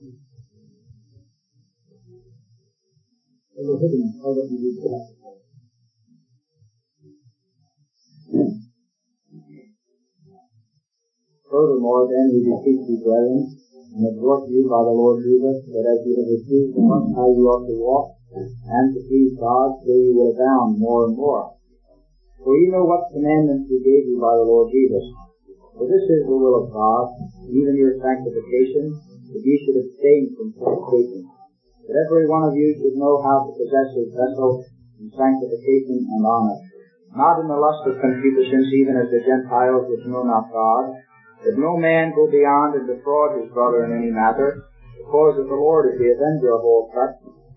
Furthermore, then, we beseech you, brethren, and exhort you by the Lord Jesus, that as you have received from us how you ought to walk, and to please God, so you will abound more and more. For you know what commandments we gave you by the Lord Jesus. For this is the will of God, even your sanctification, that ye should abstain from fornication, that every one of you should know how to possess his vessel in sanctification and honor, not in the lust of concupiscence, even as the Gentiles which know not God, that no man go beyond and defraud his brother in any matter, because that the Lord is the avenger of all such,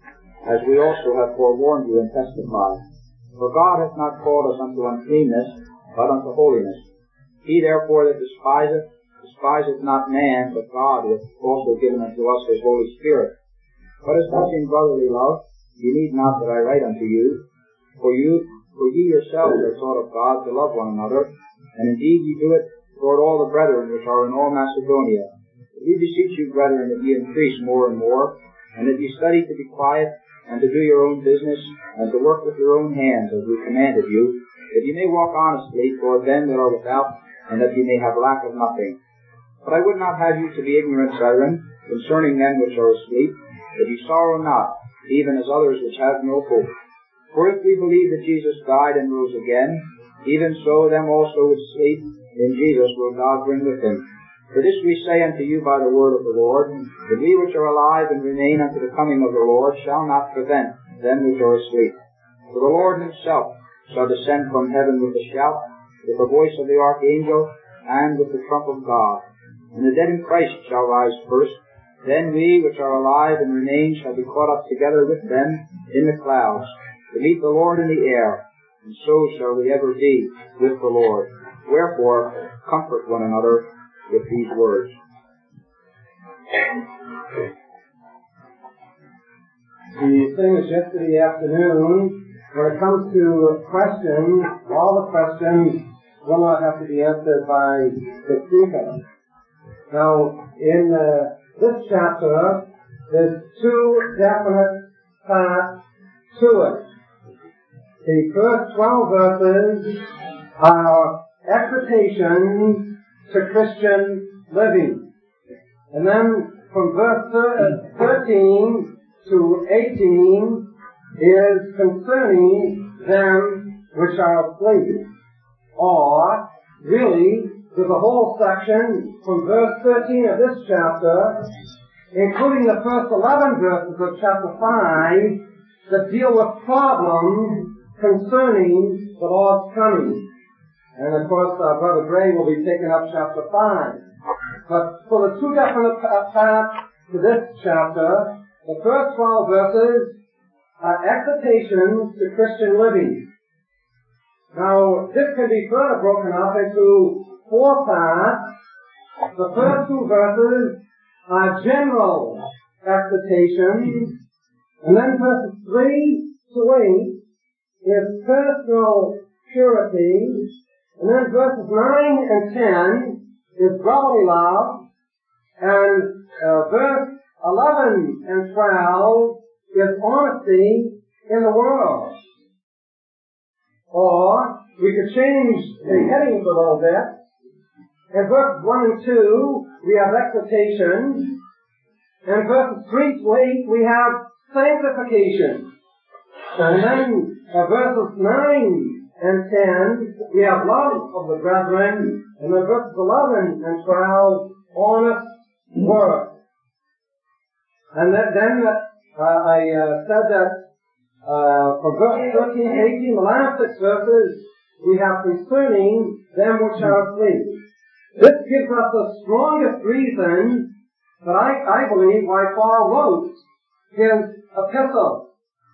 as we also have forewarned you and testified. For God hath not called us unto uncleanness, but unto holiness. He therefore that despiseth not man, but God hath also given unto us his Holy Spirit. But as touching brotherly love, ye need not that I write unto you, for ye yourselves are taught of God to love one another, and indeed ye do it toward all the brethren which are in all Macedonia. But we beseech you, brethren, that ye increase more and more, and that ye study to be quiet, and to do your own business, and to work with your own hands, as we commanded you, that ye may walk honestly toward them that are without, and that ye may have lack of nothing. But I would not have you to be ignorant, brethren, concerning them which are asleep, that ye sorrow not, even as others which have no hope. For if we believe that Jesus died and rose again, even so them also which sleep in Jesus will God bring with him. For this we say unto you by the word of the Lord, that we which are alive and remain unto the coming of the Lord shall not prevent them which are asleep. For the Lord himself shall descend from heaven with a shout, with the voice of the archangel, and with the trump of God. And the dead in Christ shall rise first. Then we which are alive and remain shall be caught up together with them in the clouds, to meet the Lord in the air, and so shall we ever be with the Lord. Wherefore, comfort one another with these words. The same as yesterday afternoon, when it comes to questions, all the questions will not have to be answered by the speaker. Now, in this chapter, there's two definite parts to it. The first 12 verses are exhortations to Christian living. And then from verse 13 to 18 is concerning them which are asleep. Or, really, there's a whole section from verse 13 of this chapter, including the first 11 verses of chapter 5, that deal with problems concerning the Lord's coming. And of course, Brother Gray will be taking up chapter 5. But for the two definite parts to this chapter, the first 12 verses are exhortations to Christian living. Now, this can be further broken up into 4 parts. The first 2 verses are general exhortations, and then verses 3 to 8 is personal purity, and then verses 9 and 10 is brotherly love, and verse 11 and 12 is honesty in the world. Or, we could change the headings a little bit. In verses 1 and 2, we have exhortation. And verses 3 to 8, we have sanctification. And then verses 9 and 10, we have love of the brethren. And then verses 11 and 12, honest work. And then I said that from verse 13 to 18, the last 6 verses, we have concerning them which are asleep. This gives us the strongest reason that I believe why Paul wrote his epistle.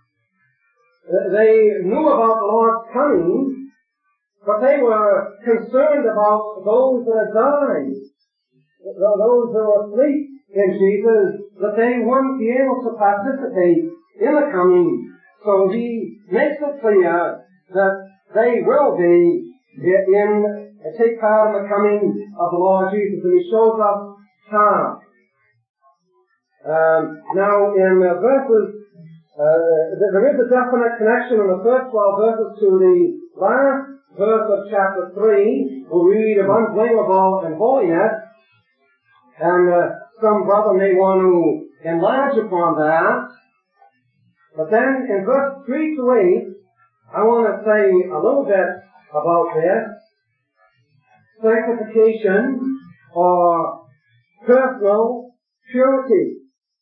They knew about the Lord's coming, but they were concerned about those that had died, those who were asleep in Jesus, that they wouldn't be able to participate in the coming. So he makes it clear that they will be take part in the coming of the Lord Jesus, and he shows us how. Now, in verses, there is a definite connection in the first 12 verses to the last verse of chapter 3, where we read of unblameable and holiness, and some brother may want to enlarge upon that. But then in verse 3 to 8, I want to say a little bit about this. Sanctification or personal purity.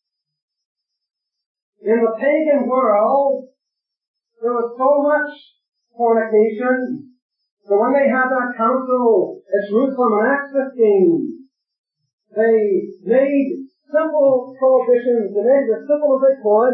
In the pagan world, there was so much fornication, so when they had that council at Jerusalem in Acts 15, they made simple prohibitions, they made it as simple as they could.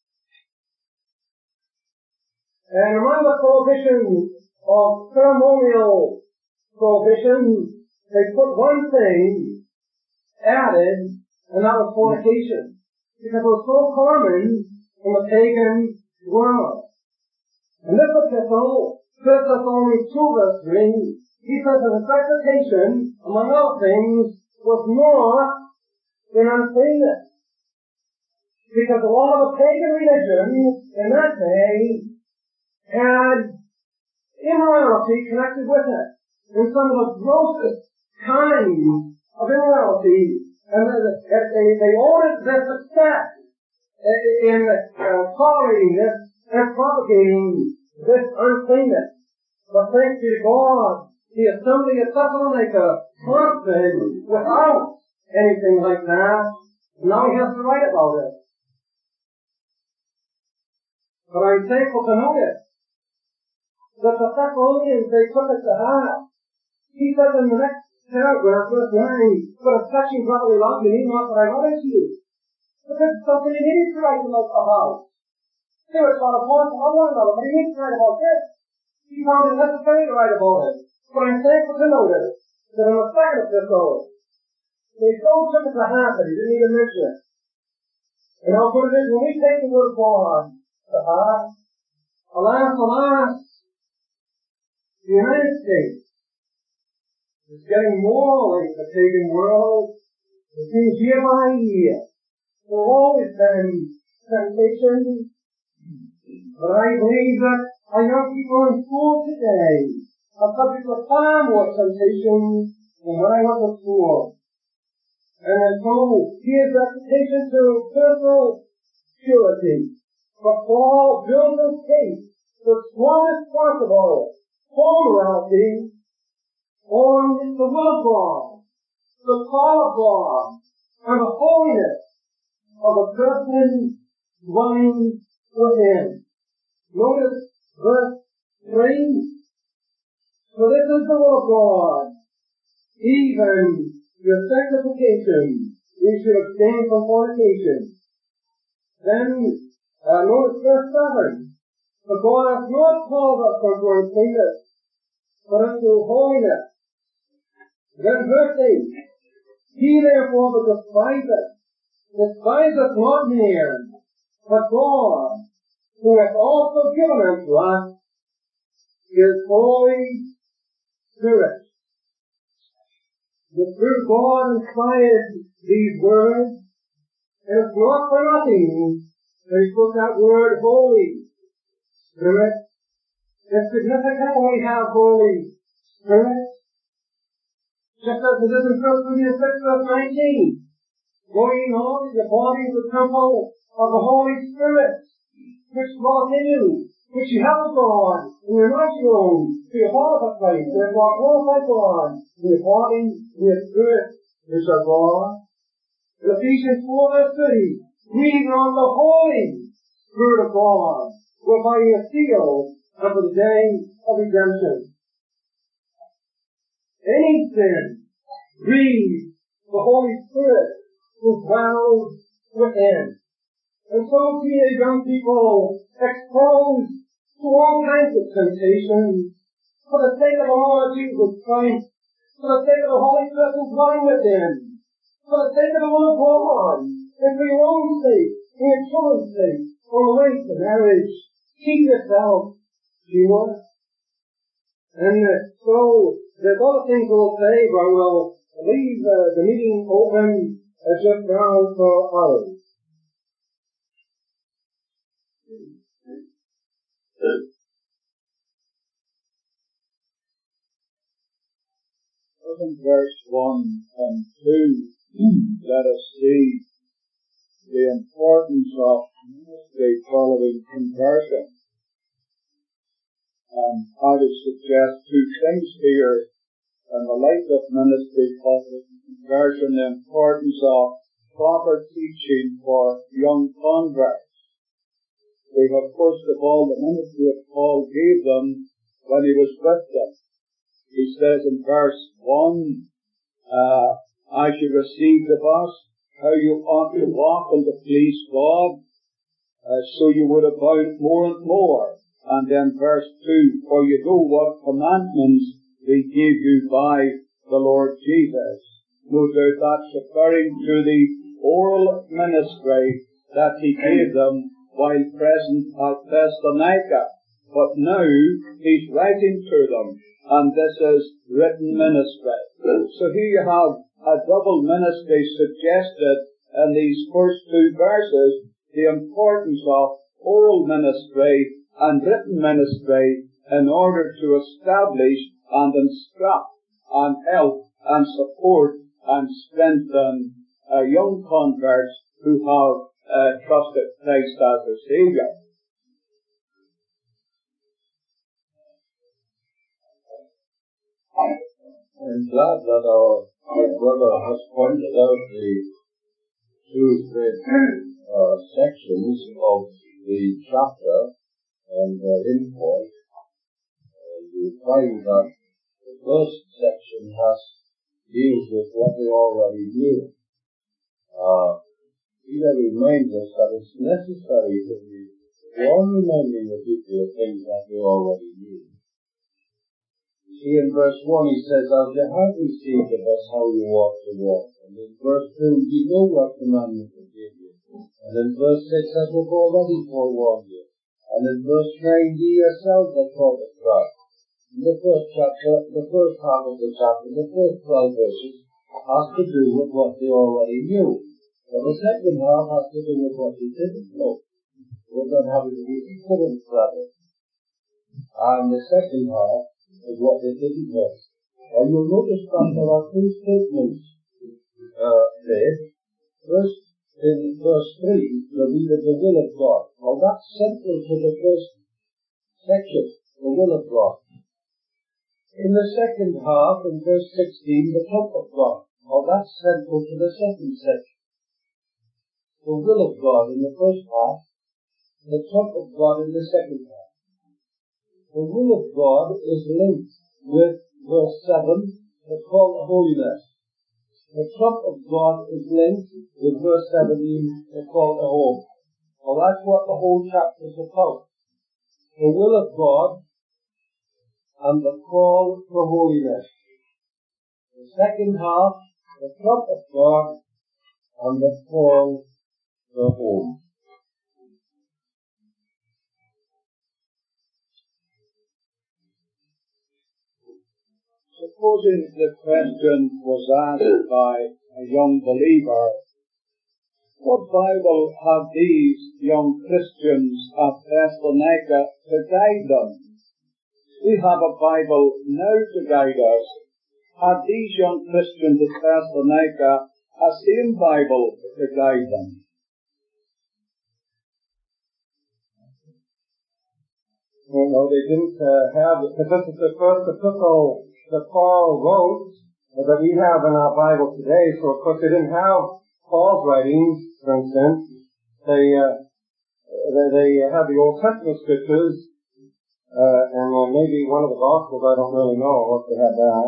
And among the prohibitions of ceremonial prohibitions, they put one thing added, and that was fornication. Because it was so common in the pagan world. In this epistle, 1 Thessalonians 2 verse 3, he says that the sanctification, among other things, was more than uncleanness. Because a lot of the pagan religions in that day had immorality connected with it. And some of the grossest kinds of immorality. And they owed their success in tolerating this and propagating this uncleanness. But thanks be to God, the assembly at Thessalonica prospered without anything like that. Now he has to write about it. But I'm thankful to notice that the Thessalonians, they took it to heart. He says in the next paragraph, verse 9, but of touching brotherly love, you need not that I write to you. But this is something you need to write about. There was a lot of points about one another, but he needs to write about this. He found it necessary to write about it. But I'm thankful to notice that in the second epistle, they so took it to heart that he didn't even mention it. And how good it is when we take the word of God to heart. Alas, the United States is getting more like the pagan world. It seems year by year. There have always been temptations. But I believe that our young people in school today are subject to far more temptations than when I went to school. And so, here's reputation to personal purity. But Paul builds his case the strongest possible for morality on the will of God, the call of God, and the holiness of a person dwelling within. Notice verse 3. For this is the will of God, even your sanctification, you should abstain from fornication. Then, notice verse 7. For God hath not called us unto uncleanness, but unto holiness. Then verse 8, he therefore that despiseth not man, but God, who hath also given unto us his Holy Spirit. The Spirit of God inspired these words, and it's not for nothing that he put that word Holy Spirit. It's significant when we have Holy Spirit. Just as it is in 1 Corinthians 6 verse 19. For ye know that your body is the temple of the Holy Spirit, which dwelleth in you, which you have of God, and you're not your own, for you're part of a place, therefore glorify God, in your body, in your spirit, which are God. In Ephesians 4 verse 30, breathe on the Holy Spirit of God, whereby you are sealed unto the day of redemption. Any sin grieves the Holy Spirit who dwells within. And so see a young people exposed to all kinds of temptations for the sake of the Lord Jesus Christ, for the sake of the Holy Spirit who dwelling within, for the sake of the will of God, and for your own sake, and your children's sake, on the way to marriage. Keep yourself pure. And so, there's other things we'll say, but we'll leave the meeting open It's just ground for others. In verse 1 and 2, let us see the importance of ministry following conversion. I would suggest two things here in the light of ministry following conversion: the importance of proper teaching for young converts. We have first of all the ministry that Paul gave them when he was with them. He says in verse 1, as you received of us, how you ought to walk and to please God, so you would abound more and more. And then verse 2, for you know what commandments we gave you by the Lord Jesus. No doubt that's referring to the oral ministry that he gave them while present at Thessalonica. But now he's writing to them, and this is written ministry. So here you have a double ministry suggested in these first two verses: the importance of oral ministry and written ministry in order to establish and instruct and help and support and strengthen young converts who have trusted Christ as their Saviour. I'm glad that our brother has pointed out the two great sections of the chapter and their import. You find that the first section deals with what we already knew. Peter reminds us that it's necessary to be reminding the people of things that we already knew. See, in verse 1 he says, as you have received of us how you ought to walk. And in verse 2, you know what commandment we gave you. And in verse 6, as we've already forewarned you. And in verse 9, ye yourselves are taught of God. In the first chapter, the first half of the chapter, the first 12 verses, has to do with what they already knew. But the second half has to do with what they didn't know. We're going to have to be equivalent rather. And the second half is what they didn't know. And you'll notice that there are two statements made. First, in verse 3, you read of the will of God. Well, that's central to the first section, the will of God. In the second half, in verse 16, the trump of God. Well, that's central to the second section. The will of God in the first half, the trump of God in the second half. The will of God is linked with verse 7, the call to holiness. The trump of God is linked with verse 17, the call to home. Well, that's what the whole chapter is about. The will of God and the call for holiness. The second half, the trump of God and the call for home. Supposing the question was asked by a young believer, what Bible have these young Christians at Thessalonica to guide them? We have a Bible now to guide us. Had these young Christians at Thessalonica a same Bible to guide them? Well, no, they didn't have, because this is the first epistle that Paul wrote that we have in our Bible today. So, of course, they didn't have Paul's writings, for instance. They had the Old Testament scriptures, and maybe one of the Gospels. I don't really know if they had that.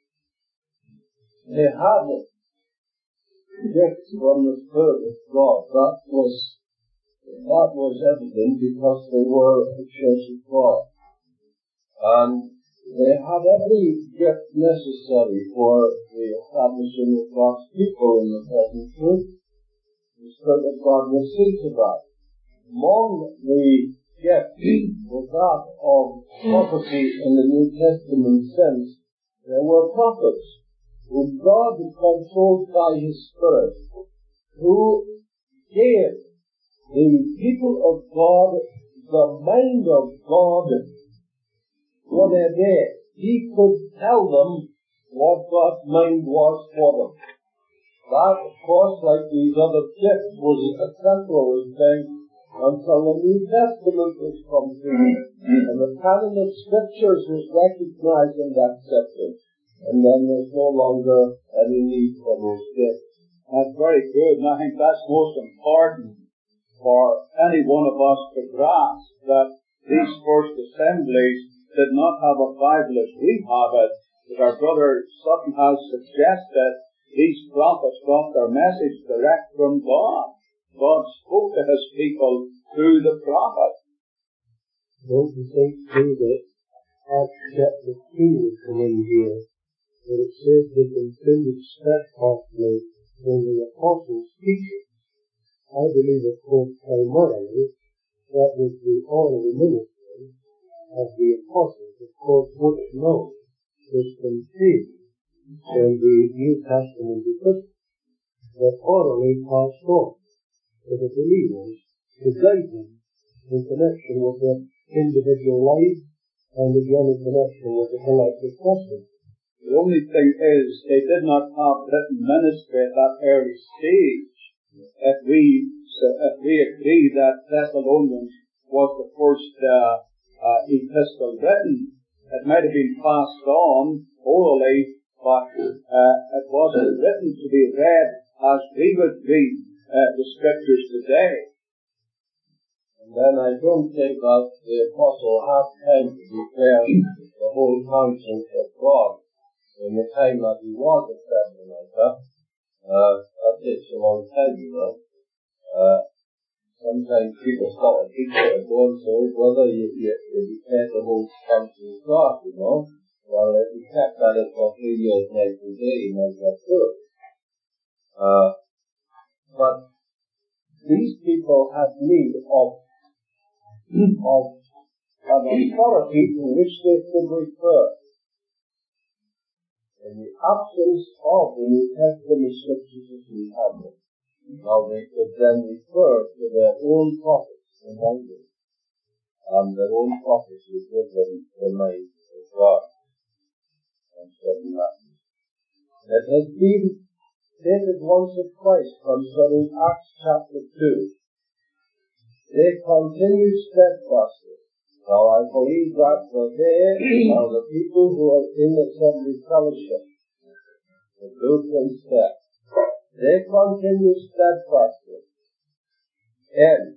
They had gifts from the Spirit of God. That was evident because they were a church of God. And they had every gift necessary for the establishing of God's people in the present truth. The Spirit of God will see to that. Among the gifts was that of prophecy in the New Testament sense. There were prophets whom God controlled by His Spirit, who gave the people of God the mind of God for their day. He could tell them what God's mind was for them. That, of course, like these other gifts, was a temporary thing until the New Testament was complete and the canon of Scriptures was recognized and accepted. And then there's no longer any need for those gifts. That's very good, and I think that's most important for any one of us to grasp, that these first assemblies did not have a Bible as we have it. As our brother Sutton has suggested, these prophets got their message direct from God. God spoke to His people through the prophet. Don't you think too that Acts chapter 2 would come in here, that it says they continued steadfastly in the apostles' teaching? I believe, of course, primarily that was the orderly ministry of the apostles, of course, which known is contained in the New Testament epistles, that orderly passed on to the believers to guide them in connection with their individual lives and again in connection with the collective testimony. The only thing is, they did not have written ministry at that early stage. If we agree that Thessalonians was the first epistle written, it might have been passed on orally, but it wasn't written to be read as we would read the Scriptures today. And then I don't think that the apostle had time to prepare the whole counsel of God in the time that he was a Thessalonica. That takes a long time, you know. Sometimes people start a teacher and go and say, brother, you prepare the whole counsel of God, you know. Well, if you kept at it for 3 years night and day, you might get through it. But these people had need of an authority to which they could refer. In the absence of the New Testament Scriptures as we have them, now they could then refer to their own prophets in language, and their own prophets would give them the mind of God. And certain lessons. It has been stated once or twice concerning Acts chapter 2. They continued steadfastly. Now I believe that for they are the people who are in the assembly fellowship, the Lutheran sect. They continued steadfastly. And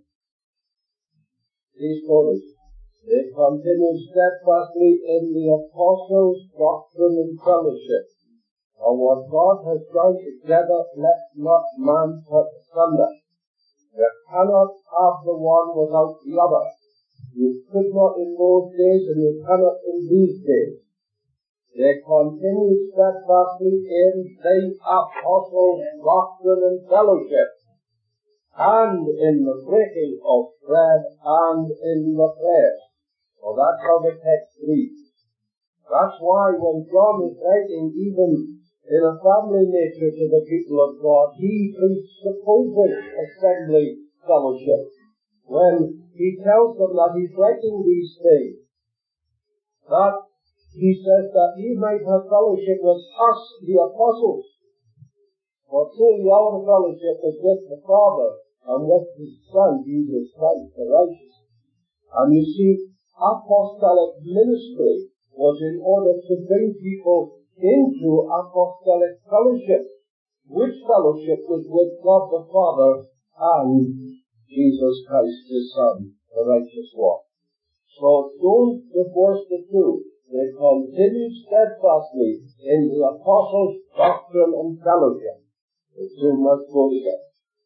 these notice, they continued steadfastly in the apostles' doctrine and fellowship. And what God has joined together, let not man put asunder. You cannot have the one without the other. You could not in those days, and you cannot in these days. They continue steadfastly in the apostles' doctrine and fellowship, and in the breaking of bread, and in the prayers. Well, that's how the text reads. That's why when John is writing even in a family nature to the people of God, he presupposes assembly fellowship. When he tells them that he's writing these things, that he says that he might have fellowship with us, the apostles. For truly our fellowship is with the Father and with His Son, Jesus Christ, the righteous. And you see, apostolic ministry was in order to bring people into apostolic fellowship, which fellowship was with God the Father and Jesus Christ, His Son, the righteous one. So don't divorce the two. They continued steadfastly in the apostles' doctrine and fellowship. The two must go together.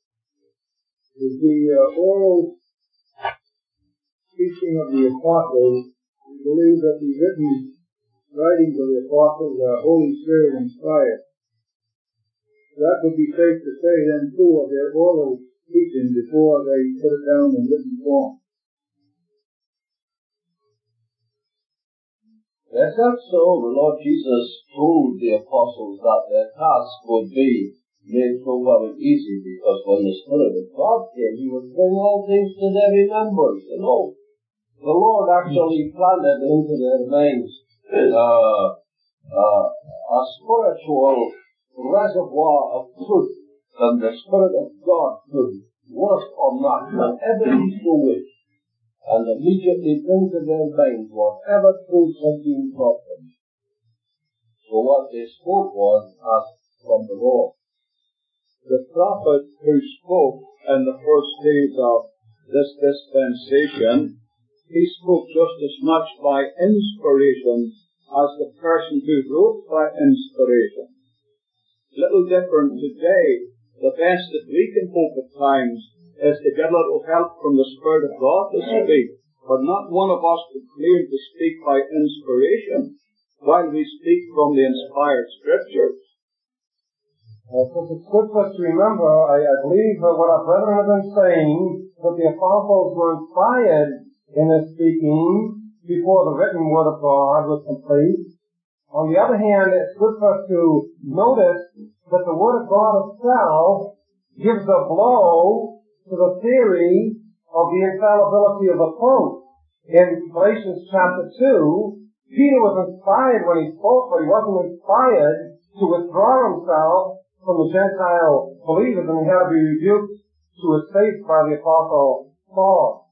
The oral teaching of the apostles, we believe that the written writings of the apostles are Holy Spirit inspired. That would be safe to say then too of their oral teaching before they put it down in written form. Except so, the Lord Jesus told the apostles that their task would be made so very easy, because when the Spirit of God came, He would bring all things to their remembrance. You know, the Lord actually planted into their minds a spiritual reservoir of truth, and the Spirit of God could work on that whenever He so wished, and immediately bring to their minds whatever truths had been taught them. So what they spoke was asked from the Lord. The prophet who spoke in the first days of this dispensation, he spoke just as much by inspiration as the person who wrote by inspiration. Little different today. The best that we can hope at times is to get a little help from the Spirit of God to speak. But not one of us could claim to speak by inspiration while we speak from the inspired Scriptures. Because it's good for us to remember, I believe what our brethren have been saying, that the apostles were inspired in their speaking before the written word of God was complete. On the other hand, it's good for us to notice that the word of God itself gives a blow to the theory of the infallibility of the Pope. In Galatians chapter 2, Peter was inspired when he spoke, but he wasn't inspired to withdraw himself from the Gentile believers, and he had to be rebuked to his face by the Apostle Paul.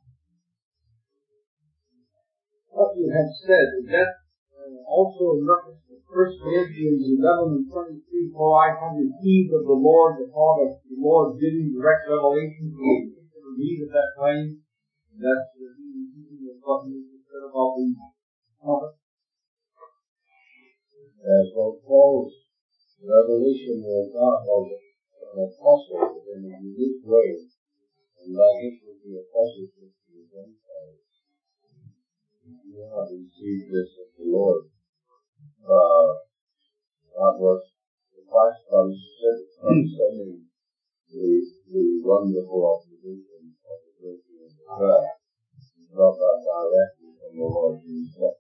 What you have said, is that also in reference to 1 Corinthians 11 and 23, for I have received of the Lord the thought of the Lord giving direct revelation to me at that time? That's what you said about the prophet. As well, Paul's revelation was not of an apostle in a unique way, and that is with the apostleship to the Gentiles. You have received this of the Lord. That was the fact concerning the wonderful observation of the virtue of the prayer. He brought that directly from the Lord Himself.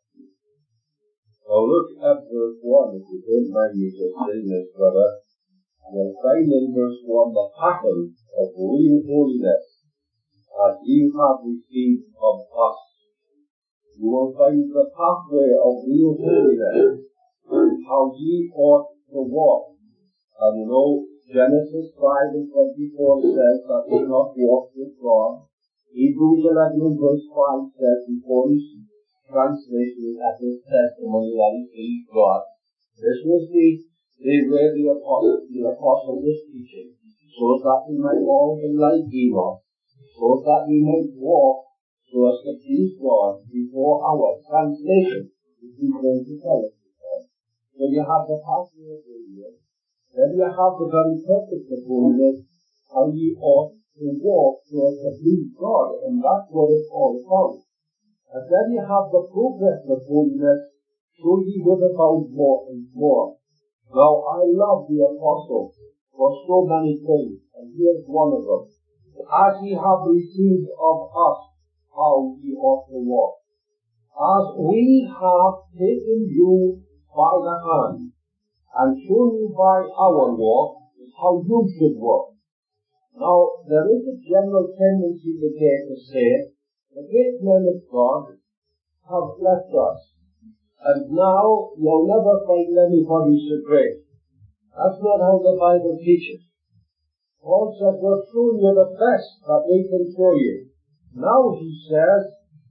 Now look at verse 1, if you don't mind me just saying this, brother. You'll find in verse 1 the pattern of real holiness as ye have received of us. You will find the pathway of real holiness, how ye ought to walk. And you know, Genesis 5 and 24 says that we not walk with God. Hebrews 11 and verse 5 says, before His translation at His testimony that He pleased God. This was the way the apostle was teaching, so that we might all be like Enoch, so that we might walk so as to please God before our translation, which is going to tell us. So you have the pathway of holiness, then you have the very purpose of holiness, how ye ought to walk so as to please God, and that's what it's all about. And then you have the progress of holiness, so ye would abound more and more. Now, I love the apostle for so many things, and here's one of them. As ye have received of us, how ye ought to walk. As we have taken you by the hand, and shown you by our walk, how you should walk. Now, there is a general tendency today to say, the great men of God have left us, and now you'll never find anybody so great. That's not how the Bible teaches. Paul says, we're showing you the best that we can show you. Now, he says,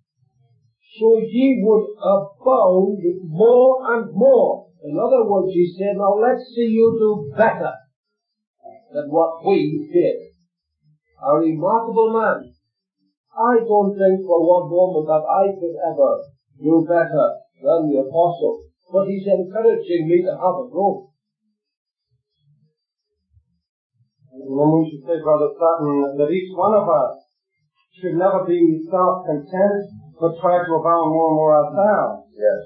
so ye would abound more and more. In other words, he said, now let's see you do better than what we did. A remarkable man. I don't think for one moment that I could ever do better than the apostle, but he's encouraging me to have a go. And then we should say, Brother Sutton, that each one of us should never be self-content, but try to abound more and more ourselves. Yes.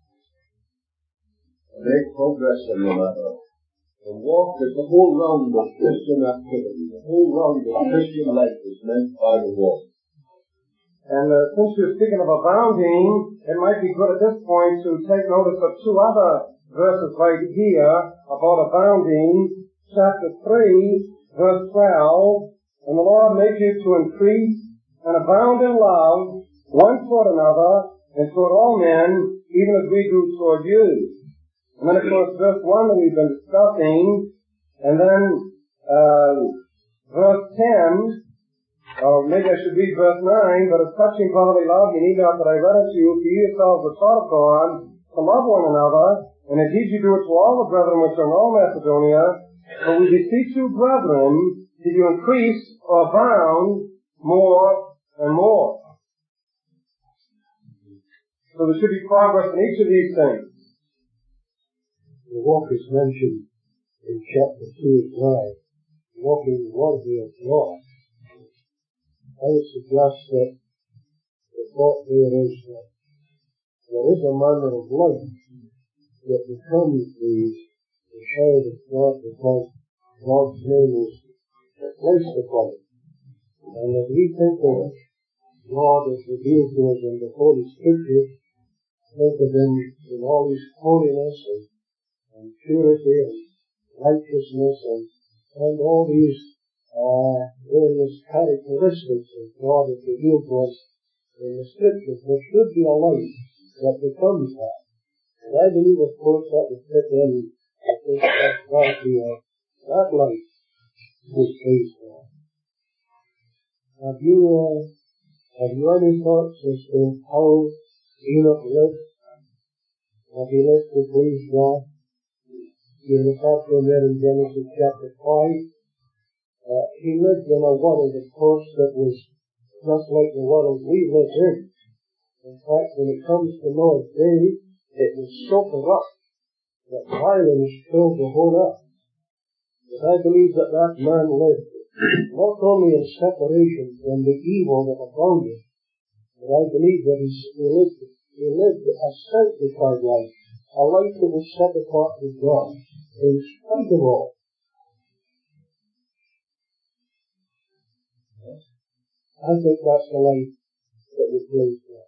Make progress in the matter. The walk is the whole round of Christian activity. The whole round of Christian life is meant by the walk. And since you're speaking of abounding, it might be good at this point to take notice of two other verses right here about abounding. Chapter 3, verse 12, and the Lord make you to increase and abound in love one toward another and toward all men, even as we do toward you. And then, of course, verse 1 that we've been discussing, and then verse 10, or maybe I should read verse 9, but as touching brotherly love, you need not that I read it to you, for you yourselves are taught of God to love one another, and indeed you do it to all the brethren which are in all Macedonia. But we beseech you, brethren, that you increase or abound more and more. So there should be progress in each of these things. The walk is mentioned in chapter 2 as well. Walking worthy of God. I would suggest that the thought there is that there is a manner of life that becomes the child of God because God's name is placed upon it. And as we think of God as revealed to us in the Holy Scripture, think of Him in all His holiness and purity and righteousness and all these various characteristics of God as revealed to us in the Scriptures. There should be a life that becomes that. And I believe, of course, that would fit in with this quality of that life which please God. Have you any thoughts as to how Enoch lived? Have he lived to please God? You look up from there in Genesis chapter 5. He lived in a world, of course, that was just like the world we live in. In fact, when it comes to Noah's day, it was so corrupt that violence filled the whole earth. But I believe that man lived not only in separation from the evil that abounded, but I believe that he lived a sanctified life, a life that was set apart with God, in spite of all. I think that's the life that would please God.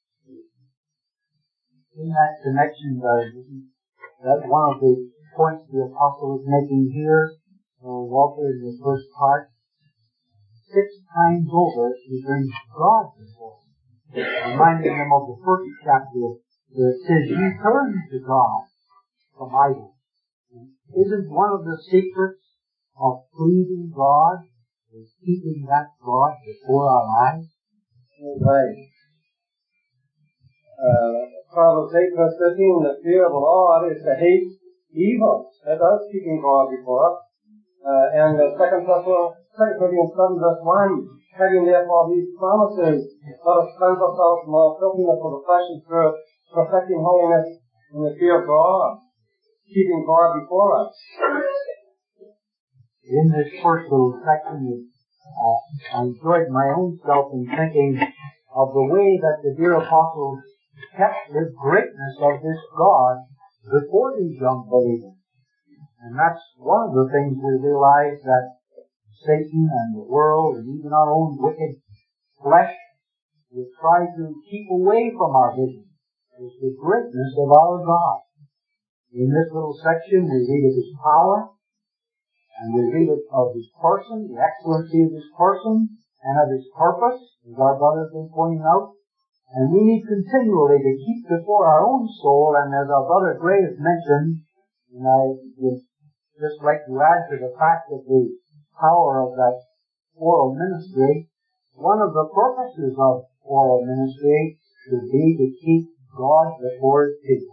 In that connection, that's one of the points the apostle is making here, Walter, in the first part. 6 times over, he brings God before him, reminding them of the first chapter where it says, "You turn to God from idols." Isn't one of the secrets of pleasing God is keeping that God before our eyes? Right. Proverbs 8, verse 13, the fear of the Lord is to hate evil. That does keeping God before us. And 2 Corinthians 7, verse 1, having therefore these promises, let us cleanse ourselves from all filthiness of the flesh and spirit, perfecting holiness in the fear of God, keeping God before us. In this first little section, I enjoyed my own self in thinking of the way that the dear apostle kept the greatness of this God before these young believers. And that's one of the things we realize, that Satan and the world and even our own wicked flesh will try to keep away from our vision, is the greatness of our God. In this little section we read of His power, and we read of His person, the excellency of His person, and of His purpose, as our brother has been pointing out. And we need continually to keep before our own soul, and as our brother Gray has mentioned, and I would just like to add to the fact that the power of that oral ministry, one of the purposes of oral ministry should be to keep God before His people.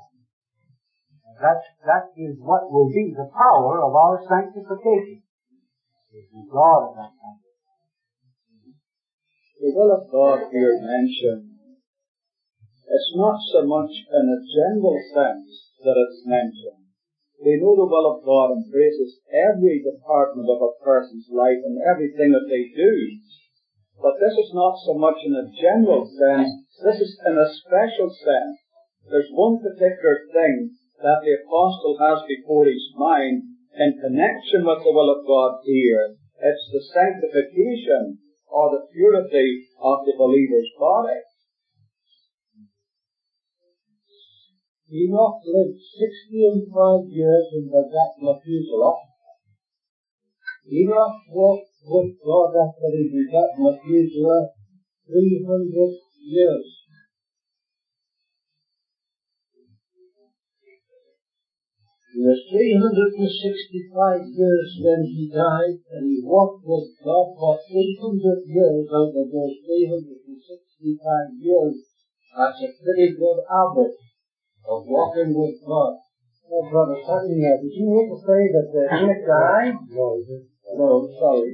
That is what will be the power of our sanctification. It's the God of that sanctification. The will of God here mentioned, it's not so much in a general sense that it's mentioned. We know the will of God embraces every department of a person's life and everything that they do. But this is not so much in a general sense, this is in a special sense. There's one particular thing that the apostle has before his mind in connection with the will of God here. It's the sanctification or the purity of the believer's body. Enoch lived 65 years and begat Methuselah. Enoch walked with God after he begat Methuselah 300 years. He was 365 years when he died, and he walked with God for 300 years out of those 365 years. That's a pretty good average of walking with God. Oh, Brother Sutton, did you mean to say that Enoch died? No, sorry.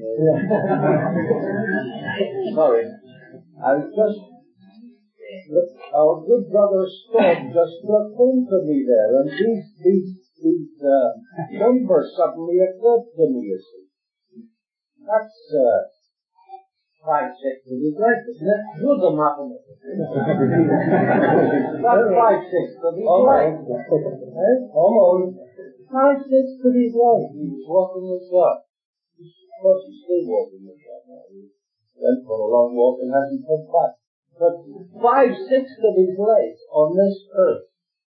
Sorry. I was just, our good brother Scott just looked into me there, and these numbers suddenly occurred to me, you see. That's 5/6 of his life, isn't it? You're the mathematician. That's 5/6 of his life. Almost 5/6 of his life. He was walking with God. Of course, he's still walking with God now. He went for a long walk and hasn't come back. But 5/6 of his life on this earth,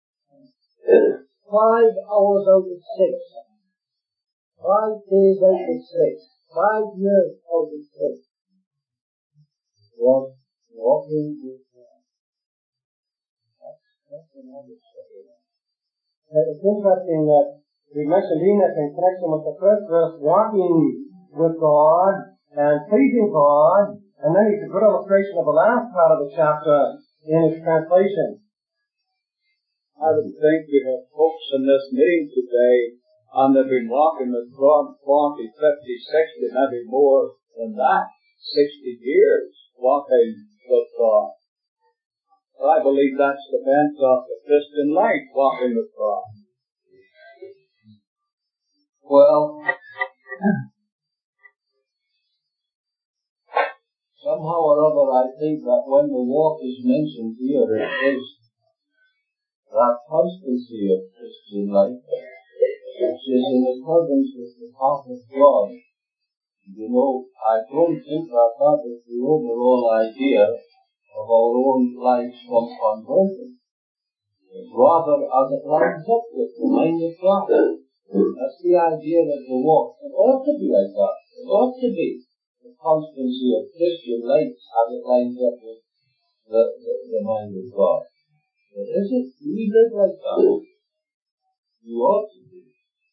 5 hours out of 6, 5 days out of 6, 5 years out of 6, was walking with God. That's another story. It's interesting that we mentioned Enoch in connection with the first verse, walking with God and pleasing God, and then it's a good illustration of the last part of the chapter in its translation. I would think we have folks in this meeting today, and they've been walking with God 40, 50, 60, maybe more than that, 60 years walking with God. I believe that's the bent of the Christian life, walking with God. Well, somehow or other I think that when the walk is mentioned here, it is that constancy of Christian life, which is in accordance with the path of God. You know, I don't think that is the overall idea of our own lives from conversion. Rather, as it lines up with the mind of God. That's the idea of the walk. It ought to be like that. It ought to be the constancy of Christian life as it lines up with the mind of God. But is it? Do we live like that? You ought to be.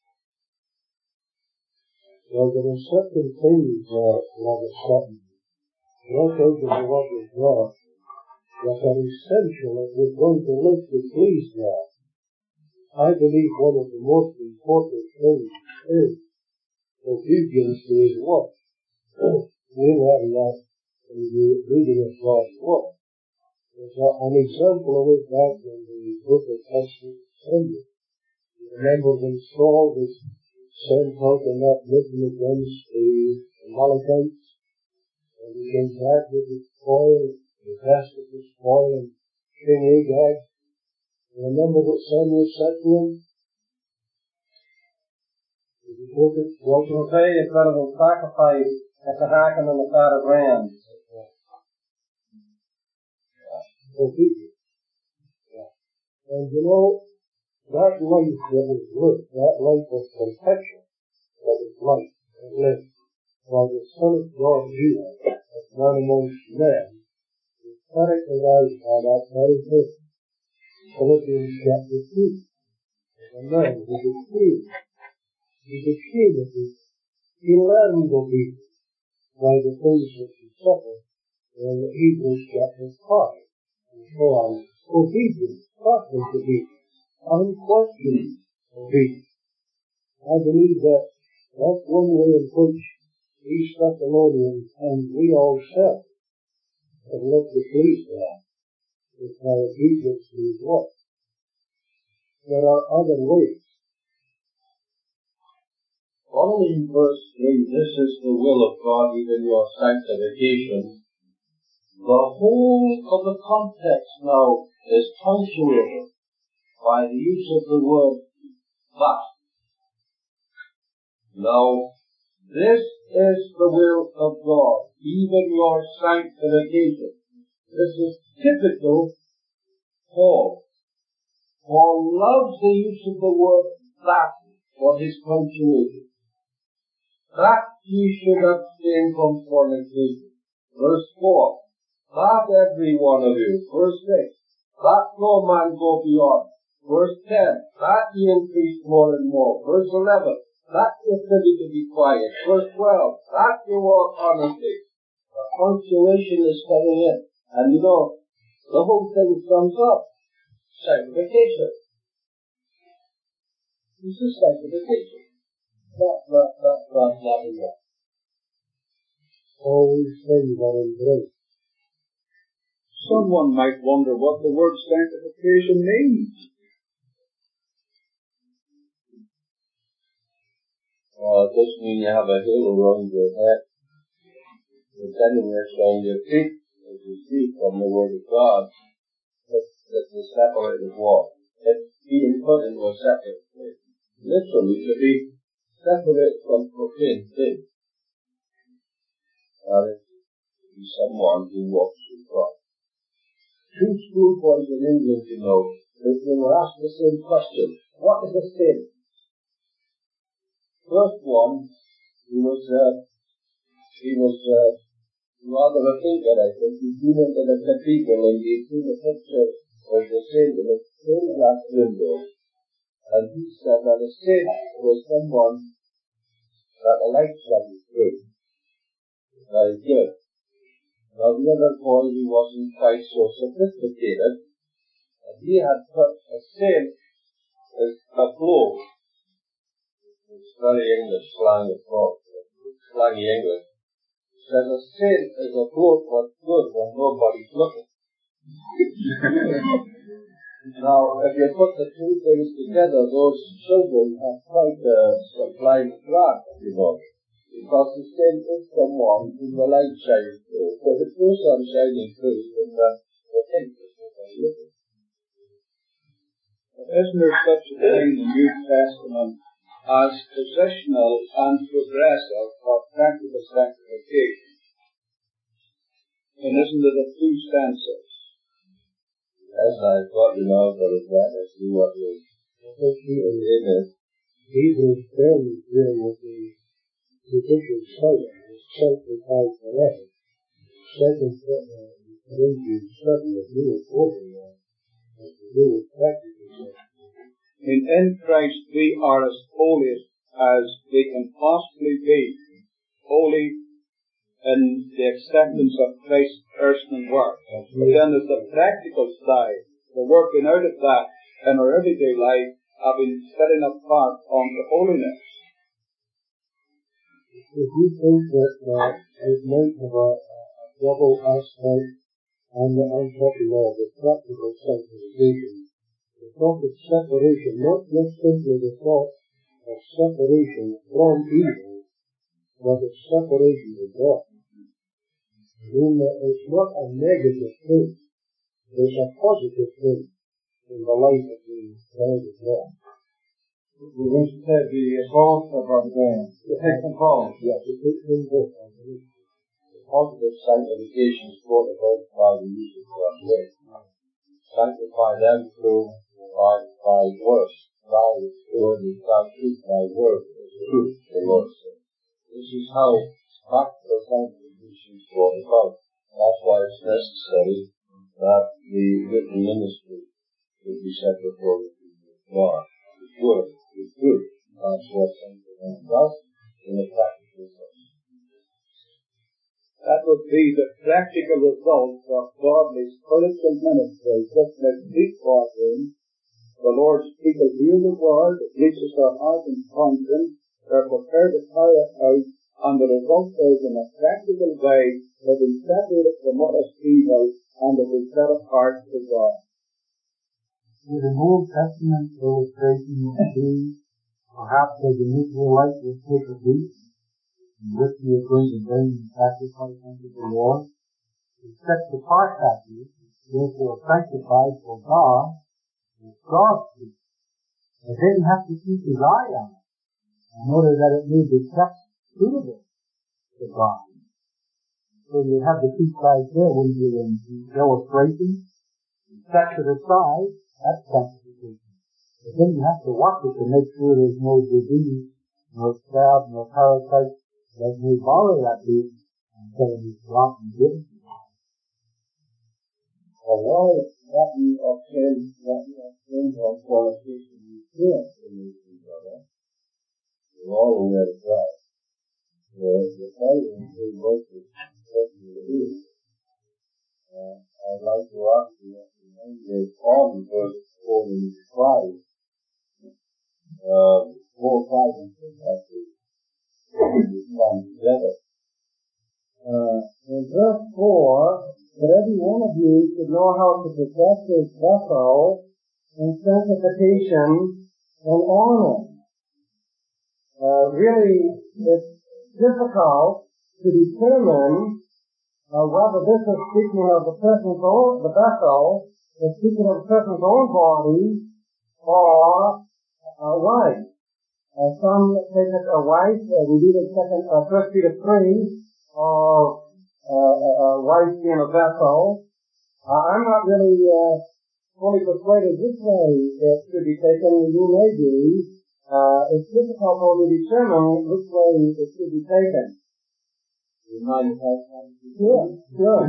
Well, there are certain things, Robert Sutton, not out of the love of God, that are essential if we're going to live to please God. I believe one of the most important things is obedience to His word. We learn that in the reading of God's word. There's an example of it back in the book of Samuel. You remember when Saul was sent out in that mission against the Amalekites, and he came back with the spoil, the best of the spoil, and King Agag. Remember what Samuel said to him? Did you quote it? What will say is better than sacrifice at the hack and on the fat of rams. Obedience. And you know, that life that was lived, that life of protection that was life and lived by the Son of God Jesus, as one amongst men, is characterized by that very thing. Philippians chapter 2. As a man who became obedience. He learned obedience by the things that he suffered in Hebrews chapter 5. And so on. Obedience, perfect obedience, unquestioned obedience. I believe that that's one way in which these Thessalonians and we ourselves have looked to please God, is by obedience to His word. There are other ways. Following verse 3, this is the will of God, even your sanctification. The whole of the context now is punctuated by the use of the word but. Now, this is the will of God, even your sanctification. This is typical Paul. Paul loves the use of the word that for his punctuation. That ye should abstain from fornication. Verse 4. That every one of you. Verse 6. That no man go beyond. Verse 10. That ye increase more and more. Verse 11. That ye study to be quiet. Verse 12. That ye walk honestly. The punctuation is coming in. And you know, the whole thing sums up. Sanctification. This is sanctification. Not. All these things are in grace. Someone might wonder what the word sanctification means. It doesn't mean you have a halo around your head. It's anywhere around your feet, as you see from the Word of God. It's a separated wall. It's being put into a separate place. Literally, to be separate from profane things. That is, to be someone who walks with God. Two schoolboys in England, you know, they were asked the same question. What is a sin? First one, he was rather a thinker, I think. He'd been into the cathedral and he'd seen a picture of the saint in a stained glass window. And he said that a saint was someone that a light shines through. Very good. Now the other boy, he wasn't quite so sophisticated. And he had put a saint as a globe. It's very English slang, of course. Slangy English. It says a saint is a globe that's good when nobody's looking. Now, if you put the two things together, those children have quite a sublime grasp, you know. Because the saint is someone whom the light shines through. So if no sun shining through, then the thing is nobody looking. Isn't there such a thing in the New Testament as positional and progressive or practical sanctification? And isn't it the two senses? Yes, I've got you now, Brother Brad. I see what you're saying. Hebrews fairly clear with the judicial servant is sanctified forever. Second Corinthians 7 is really quoting that. It's really practical sanctification. In Christ we are as holy as we can possibly be. Holy in the acceptance of Christ's personal work. But then there's the practical side, the working out of that in our everyday life, having setting apart unto holiness. If you think that it might have a double aspect and I'm talking about the practical sanctification, the thought of separation, not just simply the thought of separation from evil, but the separation of God. It's not a negative thing. It's a positive thing in the life of the child of God. We just said the both of our games. The take them both. Yes, it takes them both. The positive sanctification is brought about by the use of God's word. Sanctify them through by words. Thy word is thy truth, thy word is truth, the Lord said. This is how practical sanctification is brought about. That's why it's necessary that the written ministry should be set before the people of God. His word is truth. That's what sanctification does in a practical sense. That would be the practical result of godly spiritual ministry, just as deep watering. The Lord's people hear the word, it reaches their heart and conscience, they're prepared to carry it out, and the result is in a practical way, they've been separated from what is evil, and they've been set apart to God. With an Old Testament illustration would be perhaps as an Israelite would take a beast in which he is going to bring and sacrifice unto the Lord. It sets apart that beast, therefore sanctified for God, with God's beast. But then you have to keep his eye on it in order that it may be kept suitable the bride. So you have the two sides there when you're in the illustration. Set to the side, that's sanctification. But then you have to watch it to make sure there's no disease, no scab, no parasite that may bother that being until it's dropped and given to you. Well, why that you obtain on fornication you can't believe each other? We're all aware of that. The fighting is versus what you do. I'd like to ask you to remember on verse 4 and 5. 4, 5, and 6 actually come together. In verse 4, that every one of you should know how to possess his vessel in sanctification and honor. Really, it's difficult to determine whether this is speaking of the person's own, the vessel, is speaking of the person's own body, or a wife. Some take it a wife. We read in 1 Peter 3, of a wife being a vessel. I'm not really fully persuaded which way it should be taken. You may be. It's difficult to determine which way it should be taken. You might have time to Sure.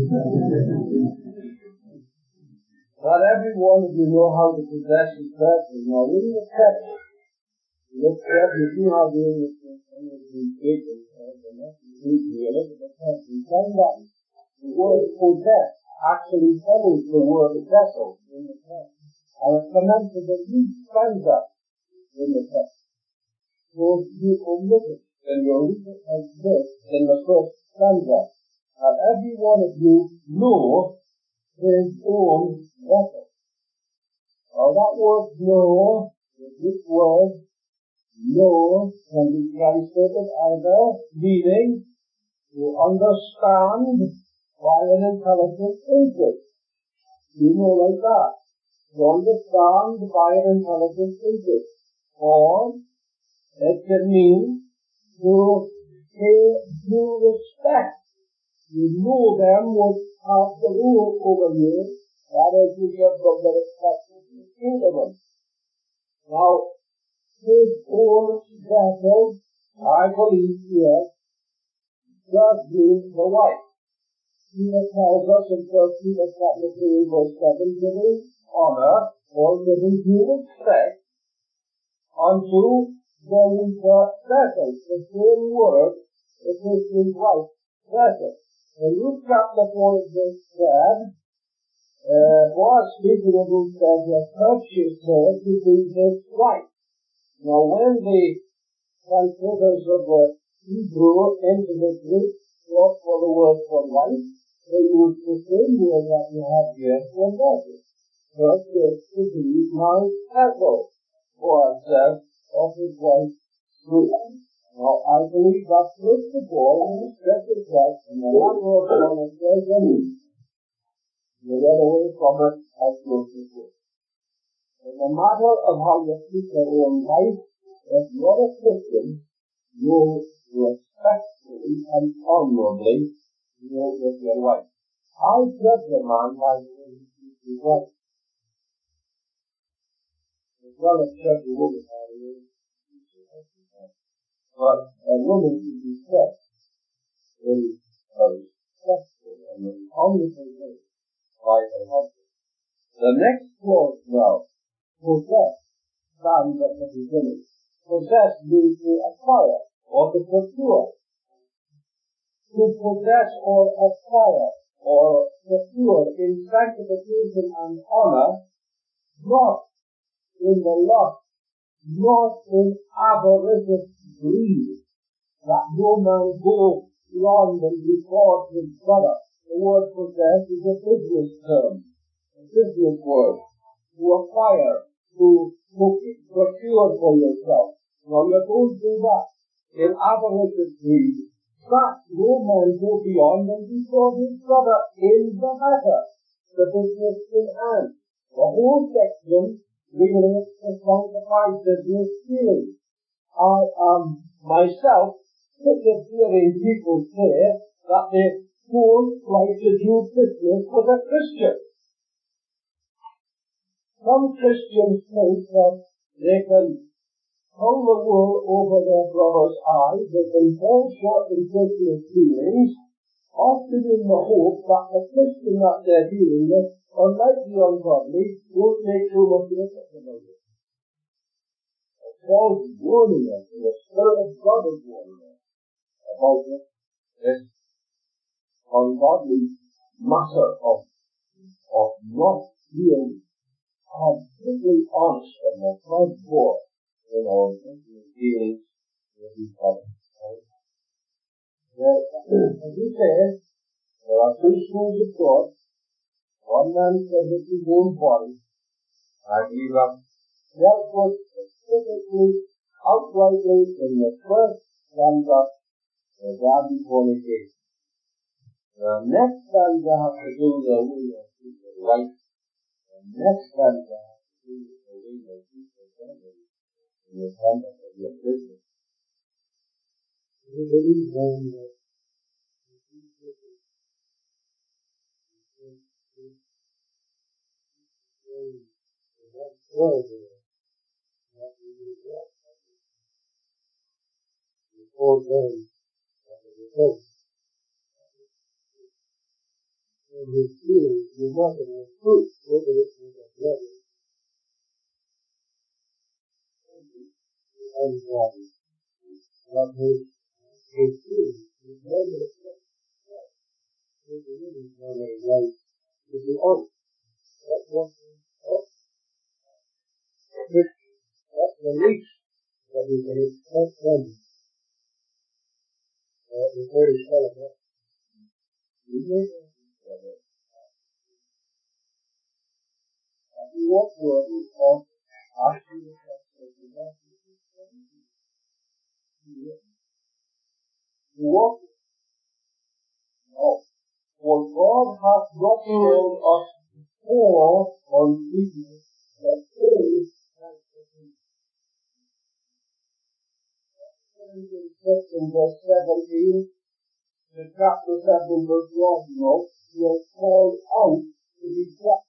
Not every one of you know how to possess his vessel. Now, in the text, look at you see how the English is speaking, the message is here. Look at the text. You find that the word possess actually follows the word vessel in the text. And it's commented that you find that in the text. So if you omit it, and you read it as this in the first stanza, every one of you know his own vessel. Now that word know, this word know can be translated either meaning to understand by an intelligent intellect. You know like that. To understand by an intelligent intellect. Or it can mean to pay due respect. You know them which have the rule over you, that is, you give them the respect due to them. Now, his own vessel, I believe here, does mean the wife. Peter tells us in 1 Peter chapter 3, verse 7, giving honor or giving due respect unto those vessels. The same word, it is his wife, vessel. In Luke chapter 4, verse 10, was speaking of Luke said, the purchased her to be his wife. Now, when the translators of the Hebrew into the Greek look for the word for wife, they use the same word that you have here for vessel. Purchased to be my vessel, or said of his wife, Ruth. Now, I believe that first of all, in the scripture text, and the matter of fornication, you get away from it as close as possible. In the matter of how you treat your own wife, if you're a Christian, you respectfully and honorably deal with your wife. I judge a man by the way he treats his wife. As well as judge a woman by the way she treats her husband. But a woman should be kept in a respectful and an honorable way by her husband. The next clause now, possess, stands at the beginning. Possess means to acquire or to procure. To possess or acquire or procure in sanctification and honor, not in the lust, not in avaricious greed, that no man go beyond and defraud his brother. The word possess is a business term, a business word. To acquire, to procure for yourself. Now you don't do that in avaricious greed. That no man go beyond and defraud his brother in the matter, the business in hand. The whole section relates to sanctified business dealing. I myself sick of hearing people say that they don't like to do business with a Christian. Some Christians think that they can pull the wool over their brother's eyes, they can fall short in personal feelings, often in the hope that the Christian that they're dealing with, unlike the ungodly, won't make too much of a fuss about it. Paul's warning us, and the Spirit of God is warning us about this ungodly matter of not being completely honest and the front door in our dealings with each other. As you said, there are two schools of thought. One man said with his own body, and we have dealt with specifically, outrightly in the first stanza regarding fornication. The next stanza has to do with the will of people right. The next stanza has to do with the will of people family in the conduct of your business. We believe then that before then, and his feelings were nothing but fruit, whether it was a brother and body. That his feelings were never accepted. His feelings were not right to be honest. That's what that's the least that we can expect from the British telegraph. What were we on after the what? No. For God hath not called us poor on weakness, but praise in verse 17 to chapter 7 verse 1, he has called out to be kept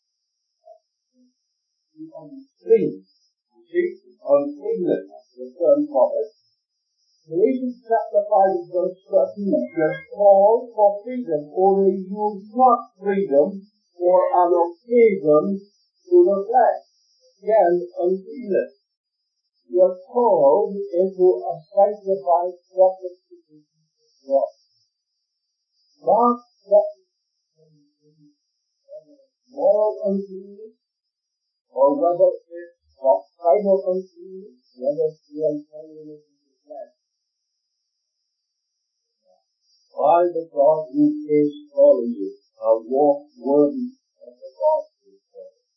unclean. You see, uncleanness, the term for it. Galatians chapter 5 verse 13, he has called for freedom, only use not freedom for an occasion to the flesh. Again, uncleanness. You are called into a sanctified separate position of God. Not moral uncleanness, or whether it's doctrinal uncleanness, whether it's the uncleanness of the flesh. By the God who is calling you, walk worthy of the God who is calling you.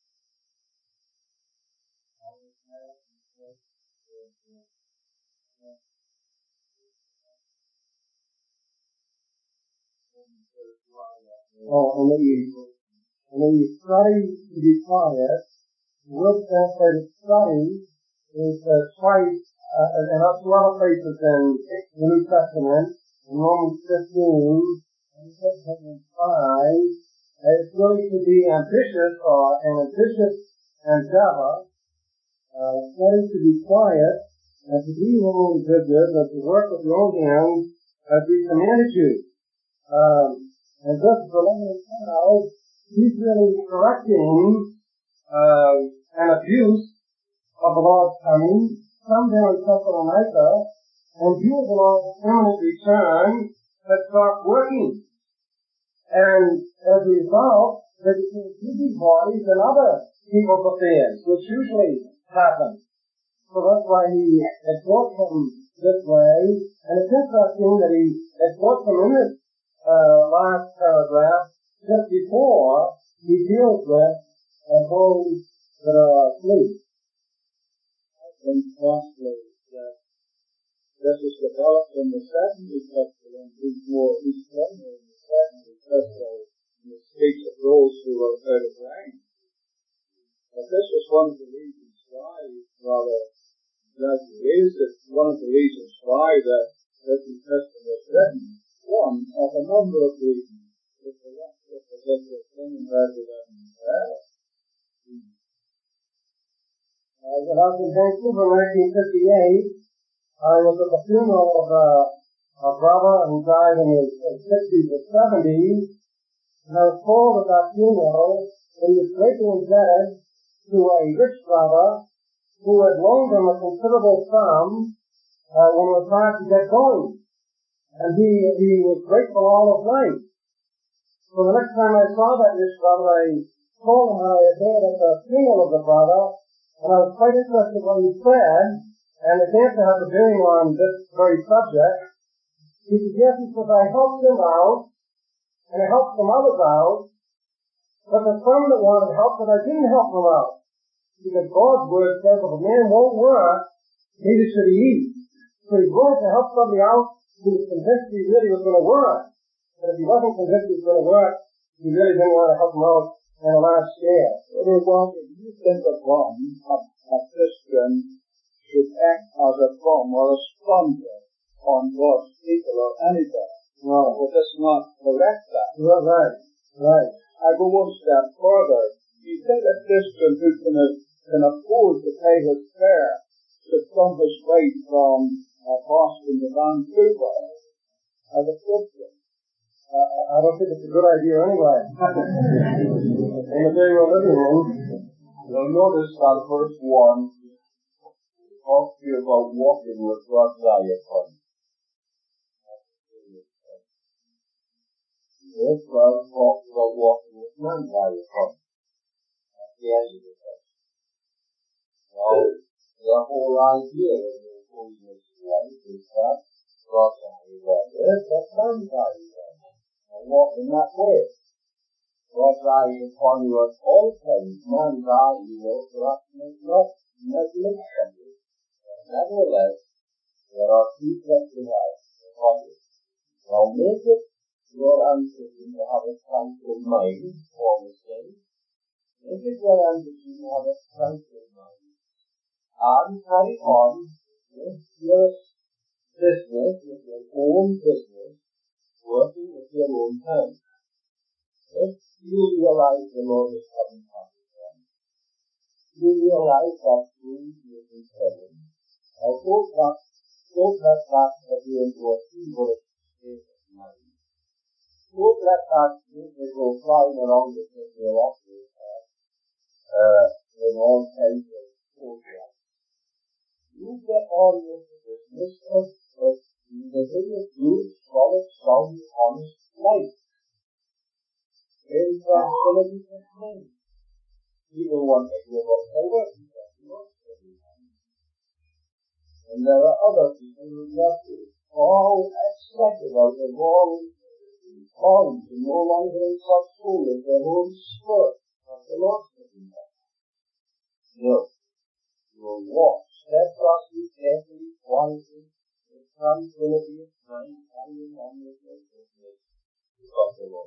And when you study to be quiet, look at the study is twice, and up to other places in the New Testament, in Romans 15, and 5, it's going to be ambitious, or an ambitious endeavor, study to be quiet, and to be your own business, and to work with your own hands, as we commanded you. And just for letting us know, he's really correcting an abuse of the Lord's coming, some there in Thessalonica, and view of the Lord's imminent return, had stopped working. And as a result, they became busybodies in other people's affairs, which usually happen. So that's why he exhorts them this way. And it's interesting that he exhorts them in this last paragraph just before he deals with those that are asleep. And possibly that this is developed in the second epistle, and he's stronger in the second epistle, and it speaks of those who are out of rank. But this was one of the reasons why, rather, that raised it, one of the reasons why that this epistle was written. One of a number of reasons. It's a thing rather than When I was in Vancouver in 1958, I was at the funeral of a brother who died in his 60s or 70s, and I was told at that funeral that he was greatly indebted to a rich brother who had loaned him a considerable sum when it was time to get going. And he was grateful all his life. So the next time I saw that rich brother, I told him how I had heard at the funeral of the brother, and I was quite interested in what he said, and it seemed to have a bearing on this very subject. He said, yes, he said, I helped him out, and I helped some others out, but there's some that wanted help that I didn't help them out. Because God's word says if a man won't work, neither should he eat. So he's willing to help somebody out who was convinced he really was going to work. But if he wasn't convinced he was going to work, he really didn't want to help him out on a large scale. Well, if you think of one, a Christian should act as a thumb or a sponge on God's people or anybody. No. But that's not correct that. Right. I go one step further. You think a Christian who can afford to pay his fare should thumb his way from Boston to Vancouver as a Christian? I don't think it's a good idea anyway. In the day we're living in, you'll notice that verse 1 talks here about walking with God's eye upon you. Verse 12 talks about walking with man's eye upon you. That's the end of the verse. Now, the whole idea of the holiness of life is that God's eye is on this, but man's eye is on you. And walk in that way. God's eye is upon you at all times. Man's eye, you know, perhaps not neglect something. Nevertheless, there are two sets of eyes upon you. Now make it your ambition to have a tranquil mind for the same. Make it your ambition to have a tranquil mind. And carry on with your business, with your own business, working with your own hands. If you realize the Lord is coming back again, you realize that through your heaven. Now don't let that get you into a feverish state of mind. Don't let that simply go flying around with your office in all kinds of programs. You get on with the business of living a good, solid, sound, honest life. In tranquility of mind. People want to give up their work. And there are other people who love to all excited out of all ponds and no longer in such school of their own spirit of the Lord's giving them. No. You will walk steadfastly, carefully, quietly, with tranquility of mind, carrying on with your business of the Lord.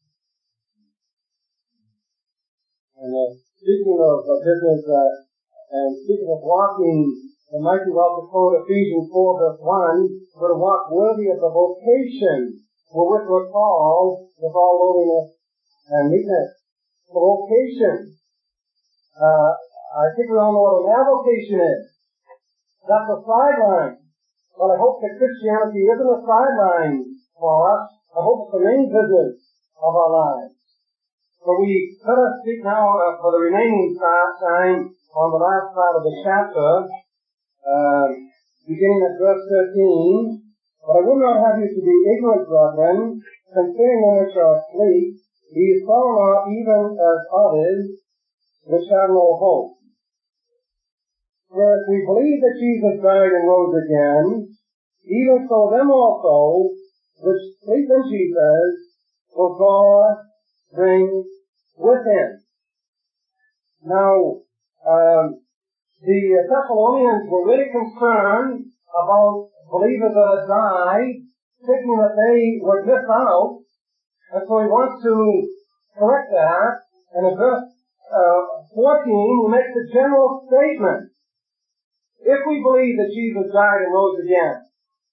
And speaking of business and speaking of walking, it might be well to quote Ephesians 4 verse 1, we're to walk worthy of the vocation for which we're called with all lowliness and meekness. The vocation. I think we all know what an avocation is. That's a sideline. But I hope that Christianity isn't a sideline for us. I hope it's the main business of our lives. So let us speak now for the remaining time on the last part of the chapter, beginning at verse 13. But I would not have you to be ignorant, brethren, concerning them which are asleep, ye follow not even as others which have no hope. For if we believe that Jesus died and rose again, even so them also which sleep in Jesus will God bring with him. Now, the Thessalonians were really concerned about believers that had died, thinking that they were just out, and so he wants to correct that, and in verse 14, he makes a general statement. If we believe that Jesus died and rose again,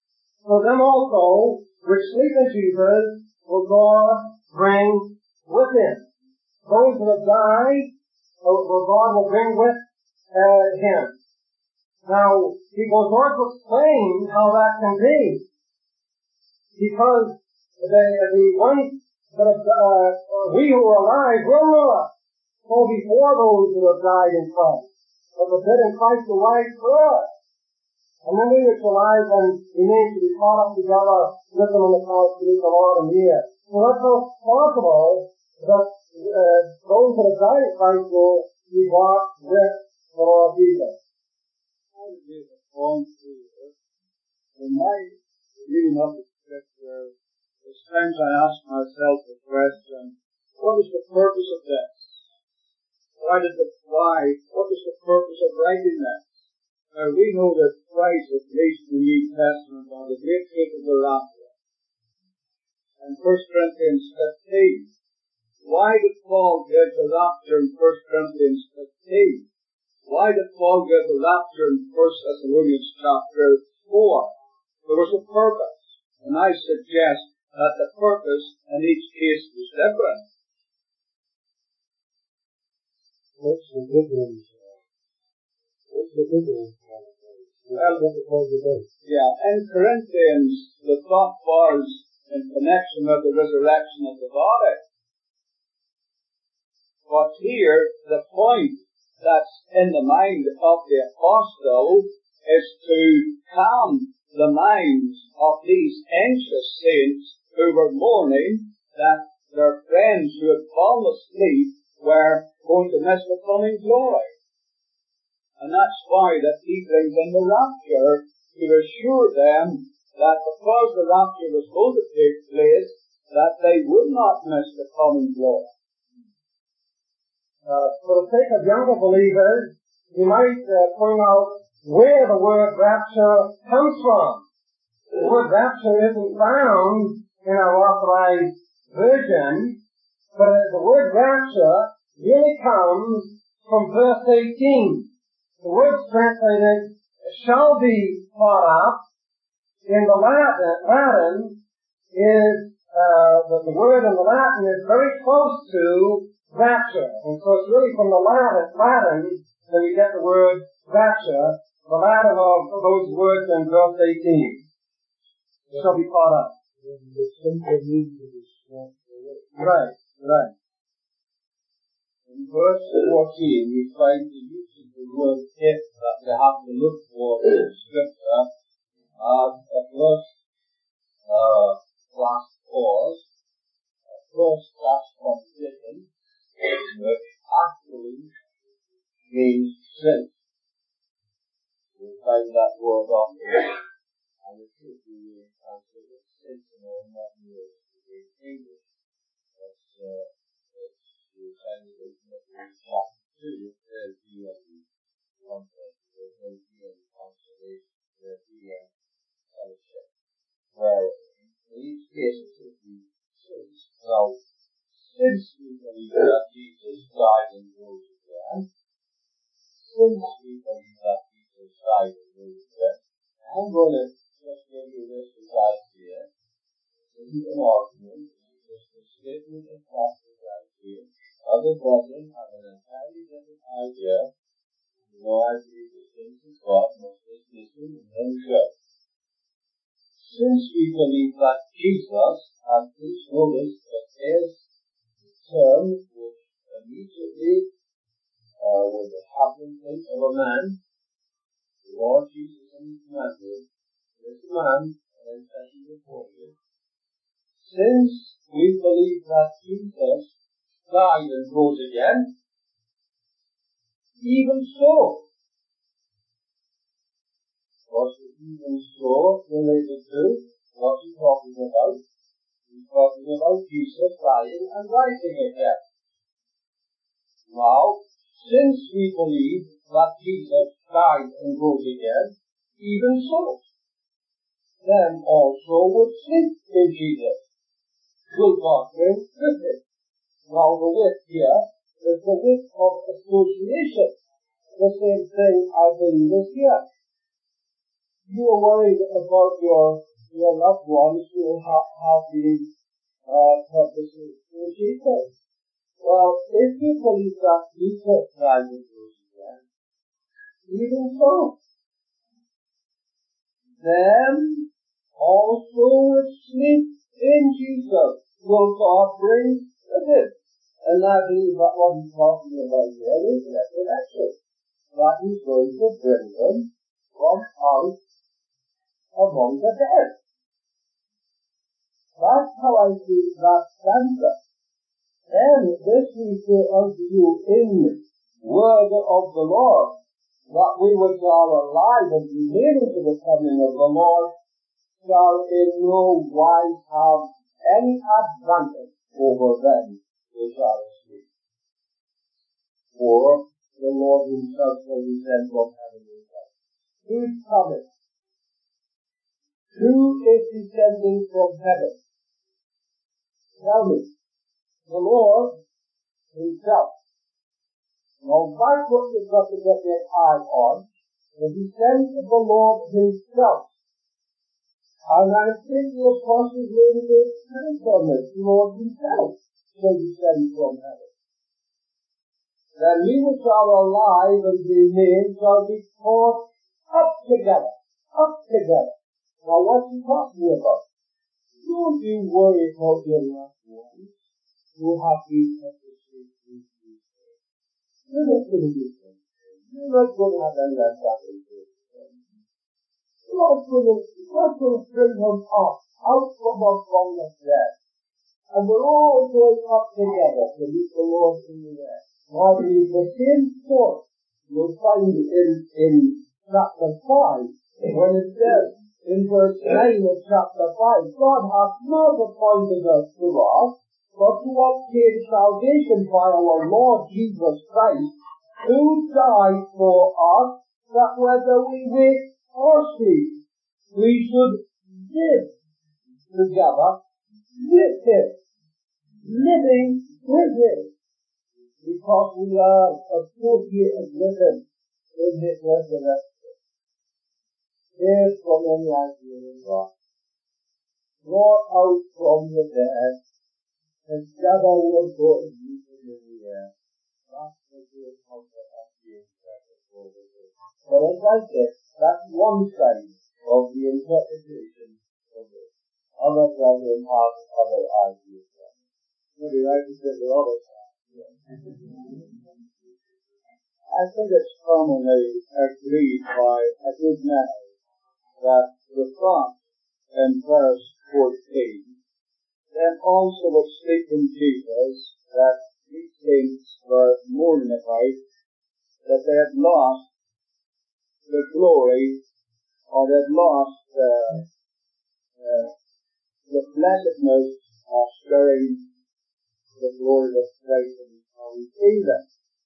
So them also, which sleep in Jesus, will God bring with him. Those that have died, God will bring with him. Now, he goes on to explain how that can be. Because the ones that have, we who are alive will not go before those who have died in Christ. But the dead in Christ will rise first. And then we which are alive and remain to be caught up together with them in the clouds to meet the Lord in the air. So that's not possible that those that have died in Christ will be brought with the Lord Jesus. In my reading of the scripture, there's times I ask myself the question, what is the purpose of this? What is the purpose of writing this? Now we know that Christ was placed in the New Testament on the great faith of the rapture. In 1 Corinthians 15, why did Paul give the rapture in 1 Corinthians 15? Why did Paul give the rapture in 1 Thessalonians chapter 4? There was a purpose, and I suggest that the purpose in each case was different. What's the difference? In Corinthians, the thought was in connection with the resurrection of the body. But here, the point that's in the mind of the apostle is to calm the minds of these anxious saints who were mourning that their friends who had fallen asleep were going to miss the coming glory. And that's why that he brings in the rapture to assure them that because the rapture was going to take place, that they would not miss the coming glory. For the sake of younger believers, we might point out where the word rapture comes from. The word rapture isn't found in our Authorized Version, but the word rapture really comes from verse 18. The word translated shall be caught up in the Latin is the word in the Latin is very close to rapture, and so it's really from the Latin that we get the word rapture, the Latin of those words in verse 18. It shall be caught up. Right. In verse 14, we find the use of the word if that we have to look for in Scripture as a first class clause, a first class condition, which actually means since. We find that word on there, and it should be translated since in all modern words in English. The translation of chapter 2, there's the context, there's the consolation, there's the fellowship. Where in each case it should be since. Now, since we believe that Jesus died and rose again, I'm going to just give you this aside here. This is an argument. This is a statement of fact aside here. Other brethren have an entirely different idea. I believe the things of God must be listened and then judged. Since we believe that Jesus, and please notice that his term which immediately was the happening place of a man, the Lord Jesus and his commanded, this man, and then session before you. Since we believe that Jesus died and rose again, even so. What's the even so related to? What's he talking about? He's talking about Jesus dying and rising again. Now, since we believe that Jesus died and rose again, even so, then also would sleep in Jesus. Will not bring with it. Now the wit here is the wit of association. The same thing I believe is here. You are worried about your your loved ones who have been purposely for Jesus. Well, if you believe that Jesus died and rose again, even so, then also which sleep in Jesus will God bring with him. And I believe that what he's talking about here is resurrection. That he's going to bring them from out among the dead. That's how I see that stanza. Then this we say unto you in the word of the Lord, that we which are alive and remain unto the coming of the Lord shall in no wise have any advantage over them which are asleep. For the Lord himself shall descend from heaven himself. Who is coming? Who is descending from heaven? Tell me. The Lord himself. Now that's what you've got to get your eye on. The descent of the Lord himself. And I think the apostles made a great sense on this. The Lord himself shall descend from heaven. Then we which are alive and remain shall be caught up together. Up together. Now what's he talking about? Don't you worry about your loved ones who have been purposely for Jesus. You're not going to do them. You're not going to have any of that in you. God's going to bring them up, out from among the dead. And we're all going up together to meet the Lord in the air. Now the same story you'll find in chapter 5, when it says in verse 9 of chapter 5, God hath not appointed us to wrath, but to obtain salvation by our Lord Jesus Christ, who died for us, that whether we wake or sleep, we should live together with him, living with him, because we are associated with him in his resurrection. There's from any idea in God. Brought out from the dead, and together we're going to meet him in the air. That's the great comfort of being present over him. But as I said, that's one side of the interpretation of it. Other brethren have other ideas. Maybe I can say the other side. I think it's commonly agreed by a good many that the thought in verse 14, then also would speak in Jesus that these saints were mourning about that they had lost the glory, or they had lost the blessedness of sharing the glory of Christ in his own kingdom.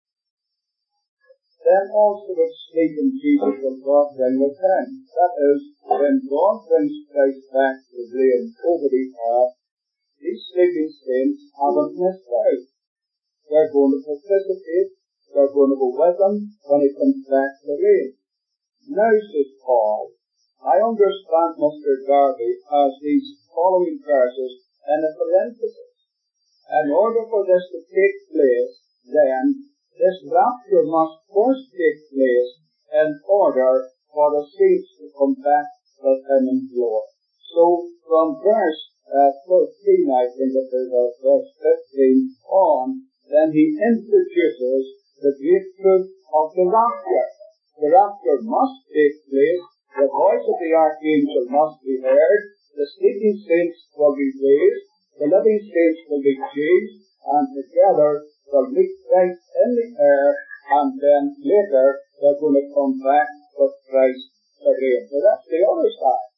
Then also would speak in Jesus will God bring return. That is, when God brings Christ back to reign over the earth, these sleeping saints haven't missed out. They're going to participate, they're going to go with him when he comes back to reign. Now, says Paul, I understand Mr. Darby as these following verses in a parenthesis. In order for this to take place, then, this rapture must first take place in order for the saints to come back with him in glory. So, from verse 13, I think it is, or verse 15 on, then he introduces the great truth of the rapture. The rapture must take place, the voice of the archangel must be heard, the sleeping saints will be raised, the living saints will be changed, and together they'll meet Christ in the air, and then later they're going to come back with Christ again. So that's the other side.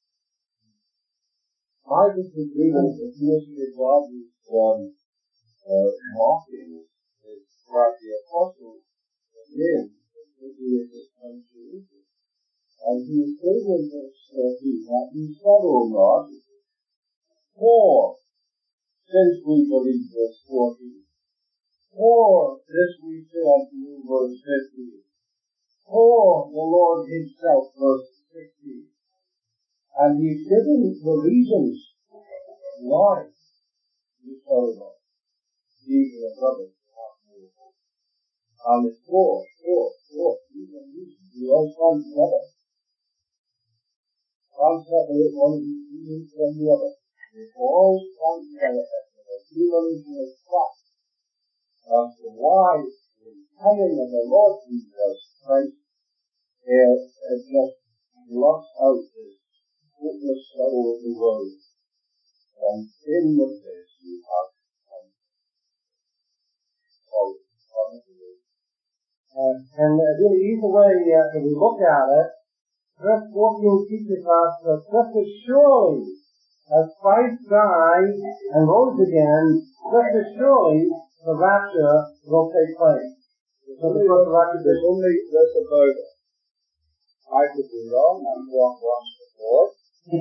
I disagree with the Mr. Bobby's mocking is what the apostles did. And he is saying in verse 13 that he said, O Lord, for since we believe verse 14, for this we say unto you, verse 15, for the Lord himself, verse 16. And he's given the reasons why you sorrow not. These are the brothers. And it's four. You all stand together. Can't separate one of these reasons from the other. They all stand together as a human fact as to why the coming of the Lord Jesus Christ is just blots out this hopeless sorrow of the world. And in the place you have and really either way that we look at it, verse 14 teaches us that just as surely as Christ died and rose again, just as surely the rapture will take place. So there's only this about it. I could be wrong, I'm wrong once before.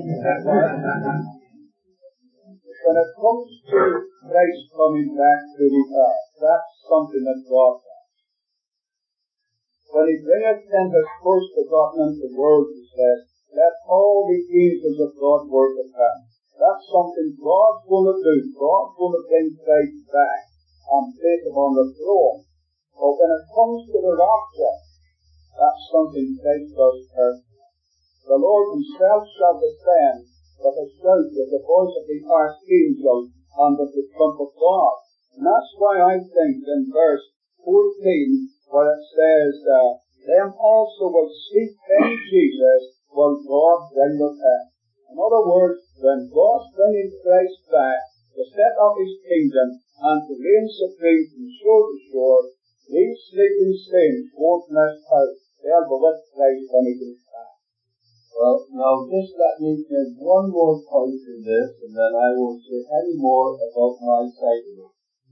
When it comes to Christ coming back to the earth, that's something that God does. When he bringeth then his first begotten into the world, he says, let all the angels of God worship him. That's something God's going to do. God's going to bring Christ back and place him on the throne. But when it comes to the rapture, that's something Christ does personally. The Lord himself shall descend with a shout, with the voice of the archangel, and with the trump of God. And that's why I think in verse 14, where it says, them also will seek in Jesus will God bring with him. In other words, when God's bringing Christ back to set up his kingdom and to reign supreme from shore to shore, these sleeping saints won't miss out. They'll be with Christ when he comes back. Well, now just let me give one more point in this, and then I won't say any more about my side of it.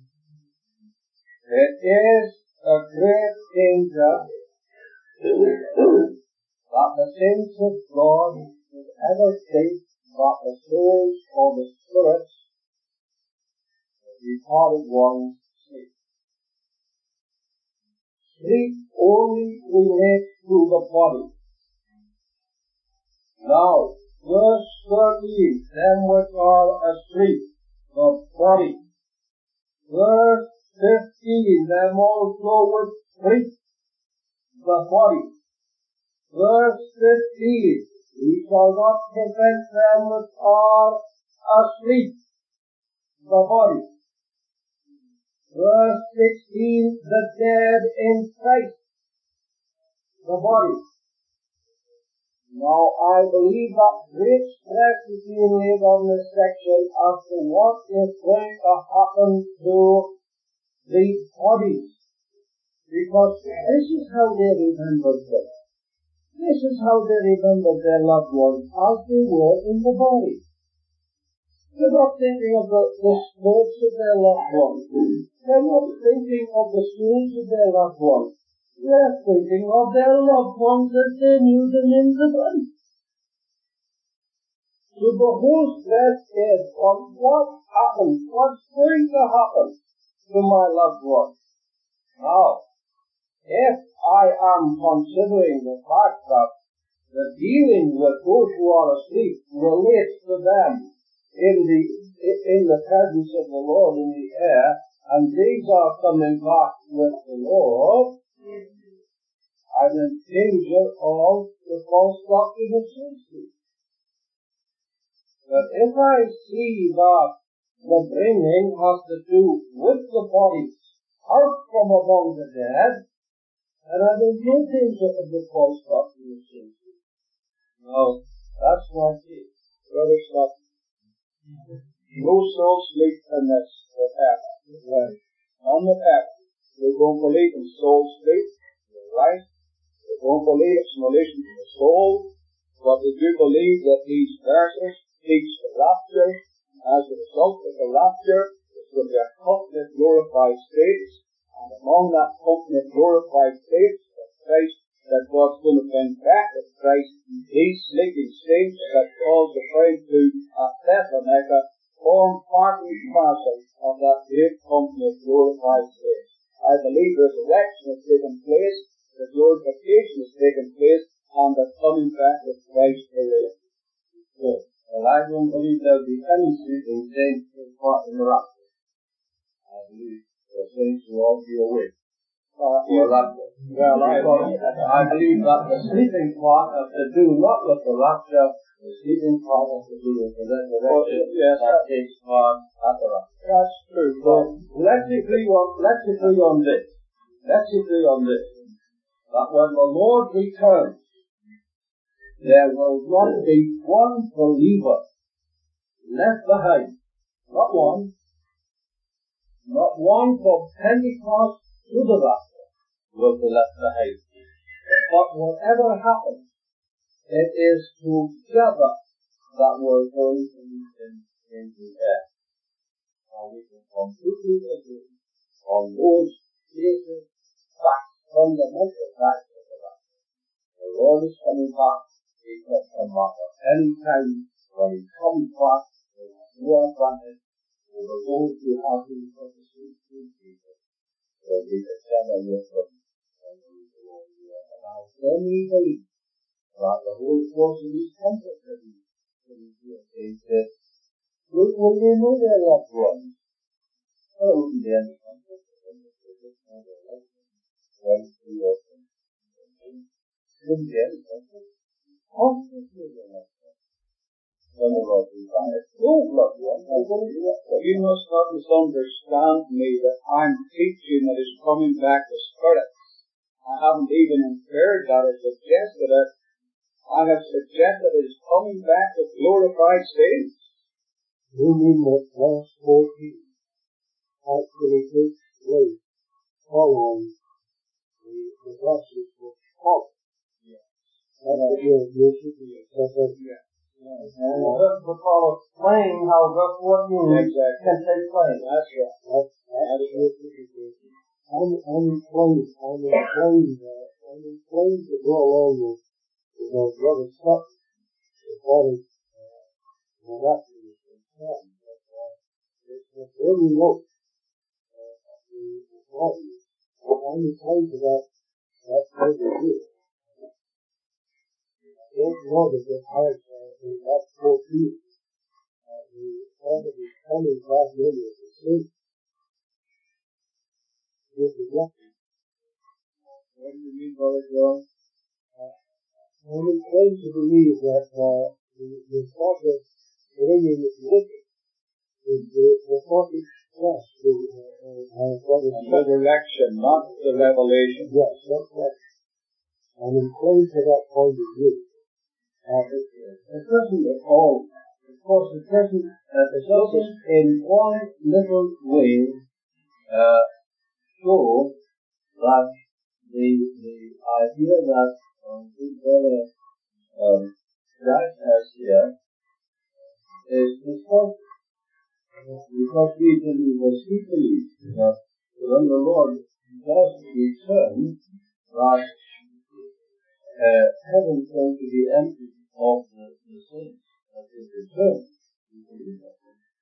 It is a great danger that the saints of God should ever think that the souls or the spirits of the departed ones sleep. Sleep only relates to the body. Now, verse 13, them which are asleep, the body. Verse 15, them also which sleep, the body. Verse 15, we shall not prevent them which are asleep, the body. Verse 16, the dead in Christ, the body. Now, I believe that great stress is being laid on this section as to what is going to happen to the bodies. Because this is how they remembered them. This is how they remembered their loved ones as they were in the body. They're not thinking of the spirits of their loved ones. They're not thinking of the souls of their loved ones. They're thinking of their loved ones as they knew them in the body. So the whole stress is on what happens, what's going to happen to my loved ones. Now, if I am considering the fact that the dealing with those who are asleep relates to them in the presence of the Lord in the air, and these are coming back with the Lord, I'm in danger of the false doctrine of sleep. But if I see that the bringing has to do with the bodies out from among the dead, then I'm in no danger of the false doctrine of sleep. Now, that's my case. Brother Scott, no soul sleep in this whatever. Right. None whatever. We don't believe in soul sleep. You're right. We don't believe it's in relation to the soul. But we do believe that these verses teach the rapture. As a result of the rapture, it's going to be a company of glorified states. And among that company of glorified states, that God's going to bring back with Christ, these sleeping saints that Paul's referring to at Thessalonica form part and parcel of that great company of glorified saints. I believe resurrection has taken place, the glorification has taken place, and the coming back with Christ to reign. But I don't believe there'll be any sleeping saints caught in the rapture. I believe the saints will all be awake. I believe that the sleeping part has to do not with the rapture, the sleeping part has to do with the resurrection that takes part at the rapture. That's true. So let's agree on this. That when the Lord returns, there will not be one believer left behind. Not one. Not one from Pentecost to the rapture will be left behind. But whatever happens, it is together that we're going to meet into death. Now we can completely agree on those basic facts, fundamental facts of the rapture. The Lord is coming back. He can come back at any time. When He comes back, He has no advantage over those who have been purposely through Jesus. Will be together with them when we go on the earth. And I firmly believe that the whole course of His comfort that He says, will they know their loved ones? There wouldn't be any comfort for them if they didn't know their loved ones. When we love them, wouldn't be any comfort. Obviously, their loved ones. When the Lord requires those loved ones, they're going to do it. But you must not misunderstand me that I'm teaching that He's coming back to spirits. I haven't even inferred that or suggested it. I have suggested that He's coming back to glorified saints. You mean that verse 14 actually takes place following the verses which follow. Yes. That's what you're should be accepting. Yes. And we'll Paul explain how verse 14 can take place. That's right. I'm inclined to go along with Brother Sutton as far as the rapture is concerned. It's very low. I'm inclined to that point of view. I don't know that it has in that 14 the Father is coming back in as a saint. With the blessing. What do you mean, Brother John? I'm inclined to believe that the thought of bringing it with it is the thought expressed The resurrection, not the revelation. Yes, that's right. I'm inclined to that point of view. It doesn't at all. Of course, it doesn't in one little way show that the idea that Brother Jack has here is distorted. Because we believe, as he believes, that when the Lord does return, that heaven is going to be empty of the saints at His return. We believe that.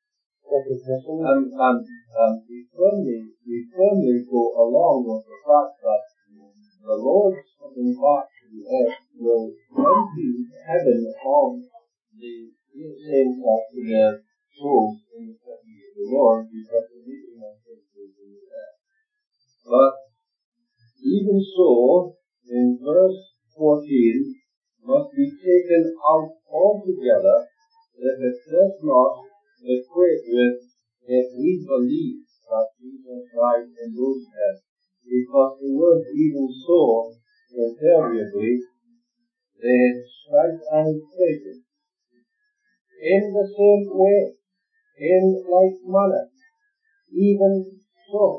And we firmly go along with the fact that the Lord's coming back to the earth will empty heaven of the saints after their souls in the presence of the Lord, because the meeting of His will be there. But even so, in verse 14, must be taken out altogether if it does not equate with if we believe that Jesus died and rose again. Because the word even so, invariably, they strike and equate it. In the same way, in like manner, even so.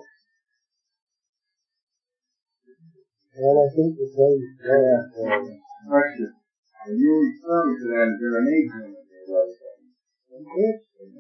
And I think the same Question. Are you referring to that as there an age limit there, Brother? Yes.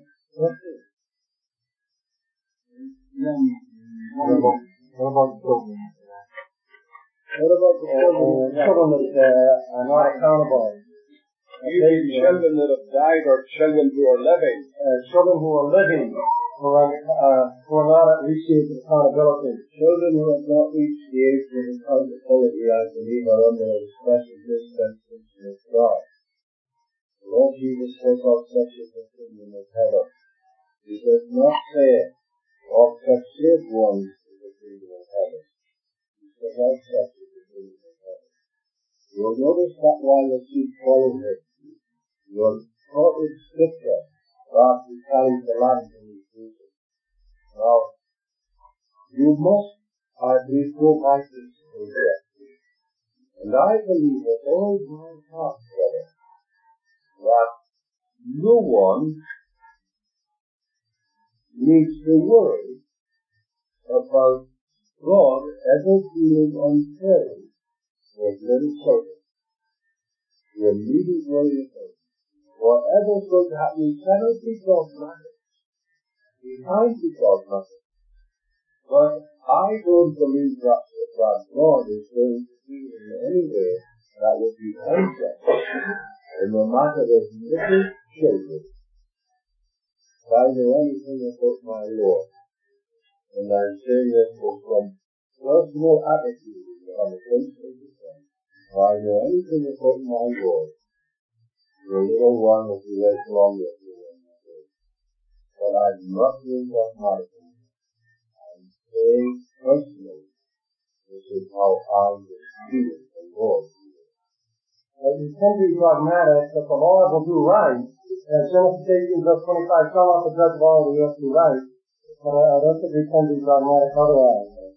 What about the children? What about the children that are not accountable? You mean children that have died or children who are living? Children who are living, who are not receiving accountability. Children who have not reached the age of accountability, I believe, are under a special dispensation of God. Lord Jesus says of such is the kingdom of heaven. He does not say of such saved ones is the kingdom of heaven. He says of such is the kingdom of heaven. You'll notice that while the sheep follow him, you're taught in Scripture that he carries the land in his bosom. Now, you must, I believe, go by principle here. And I believe with all my heart, brother, that no one needs to worry about God ever dealing unfairly with little children. You needn't worry about it. Whatever's going to happen, you cannot be dogmatic. You can't be dogmatic. But I don't believe that God is going to deal in any way that would be unjust in the matter of little children. If I know anything about my Lord, and I'm saying this from personal attitude on the principle of God, if I know anything about my Lord, the little one will be left longer to him. But I'm not doing dogmatic. I'm saying personally, this is how I was feeling the Lord. You can be dogmatic, but the Lord will do right. As Genesis 18, verse 25, shall not the judge of all the earth do right. But I don't think we can be dogmatic otherwise.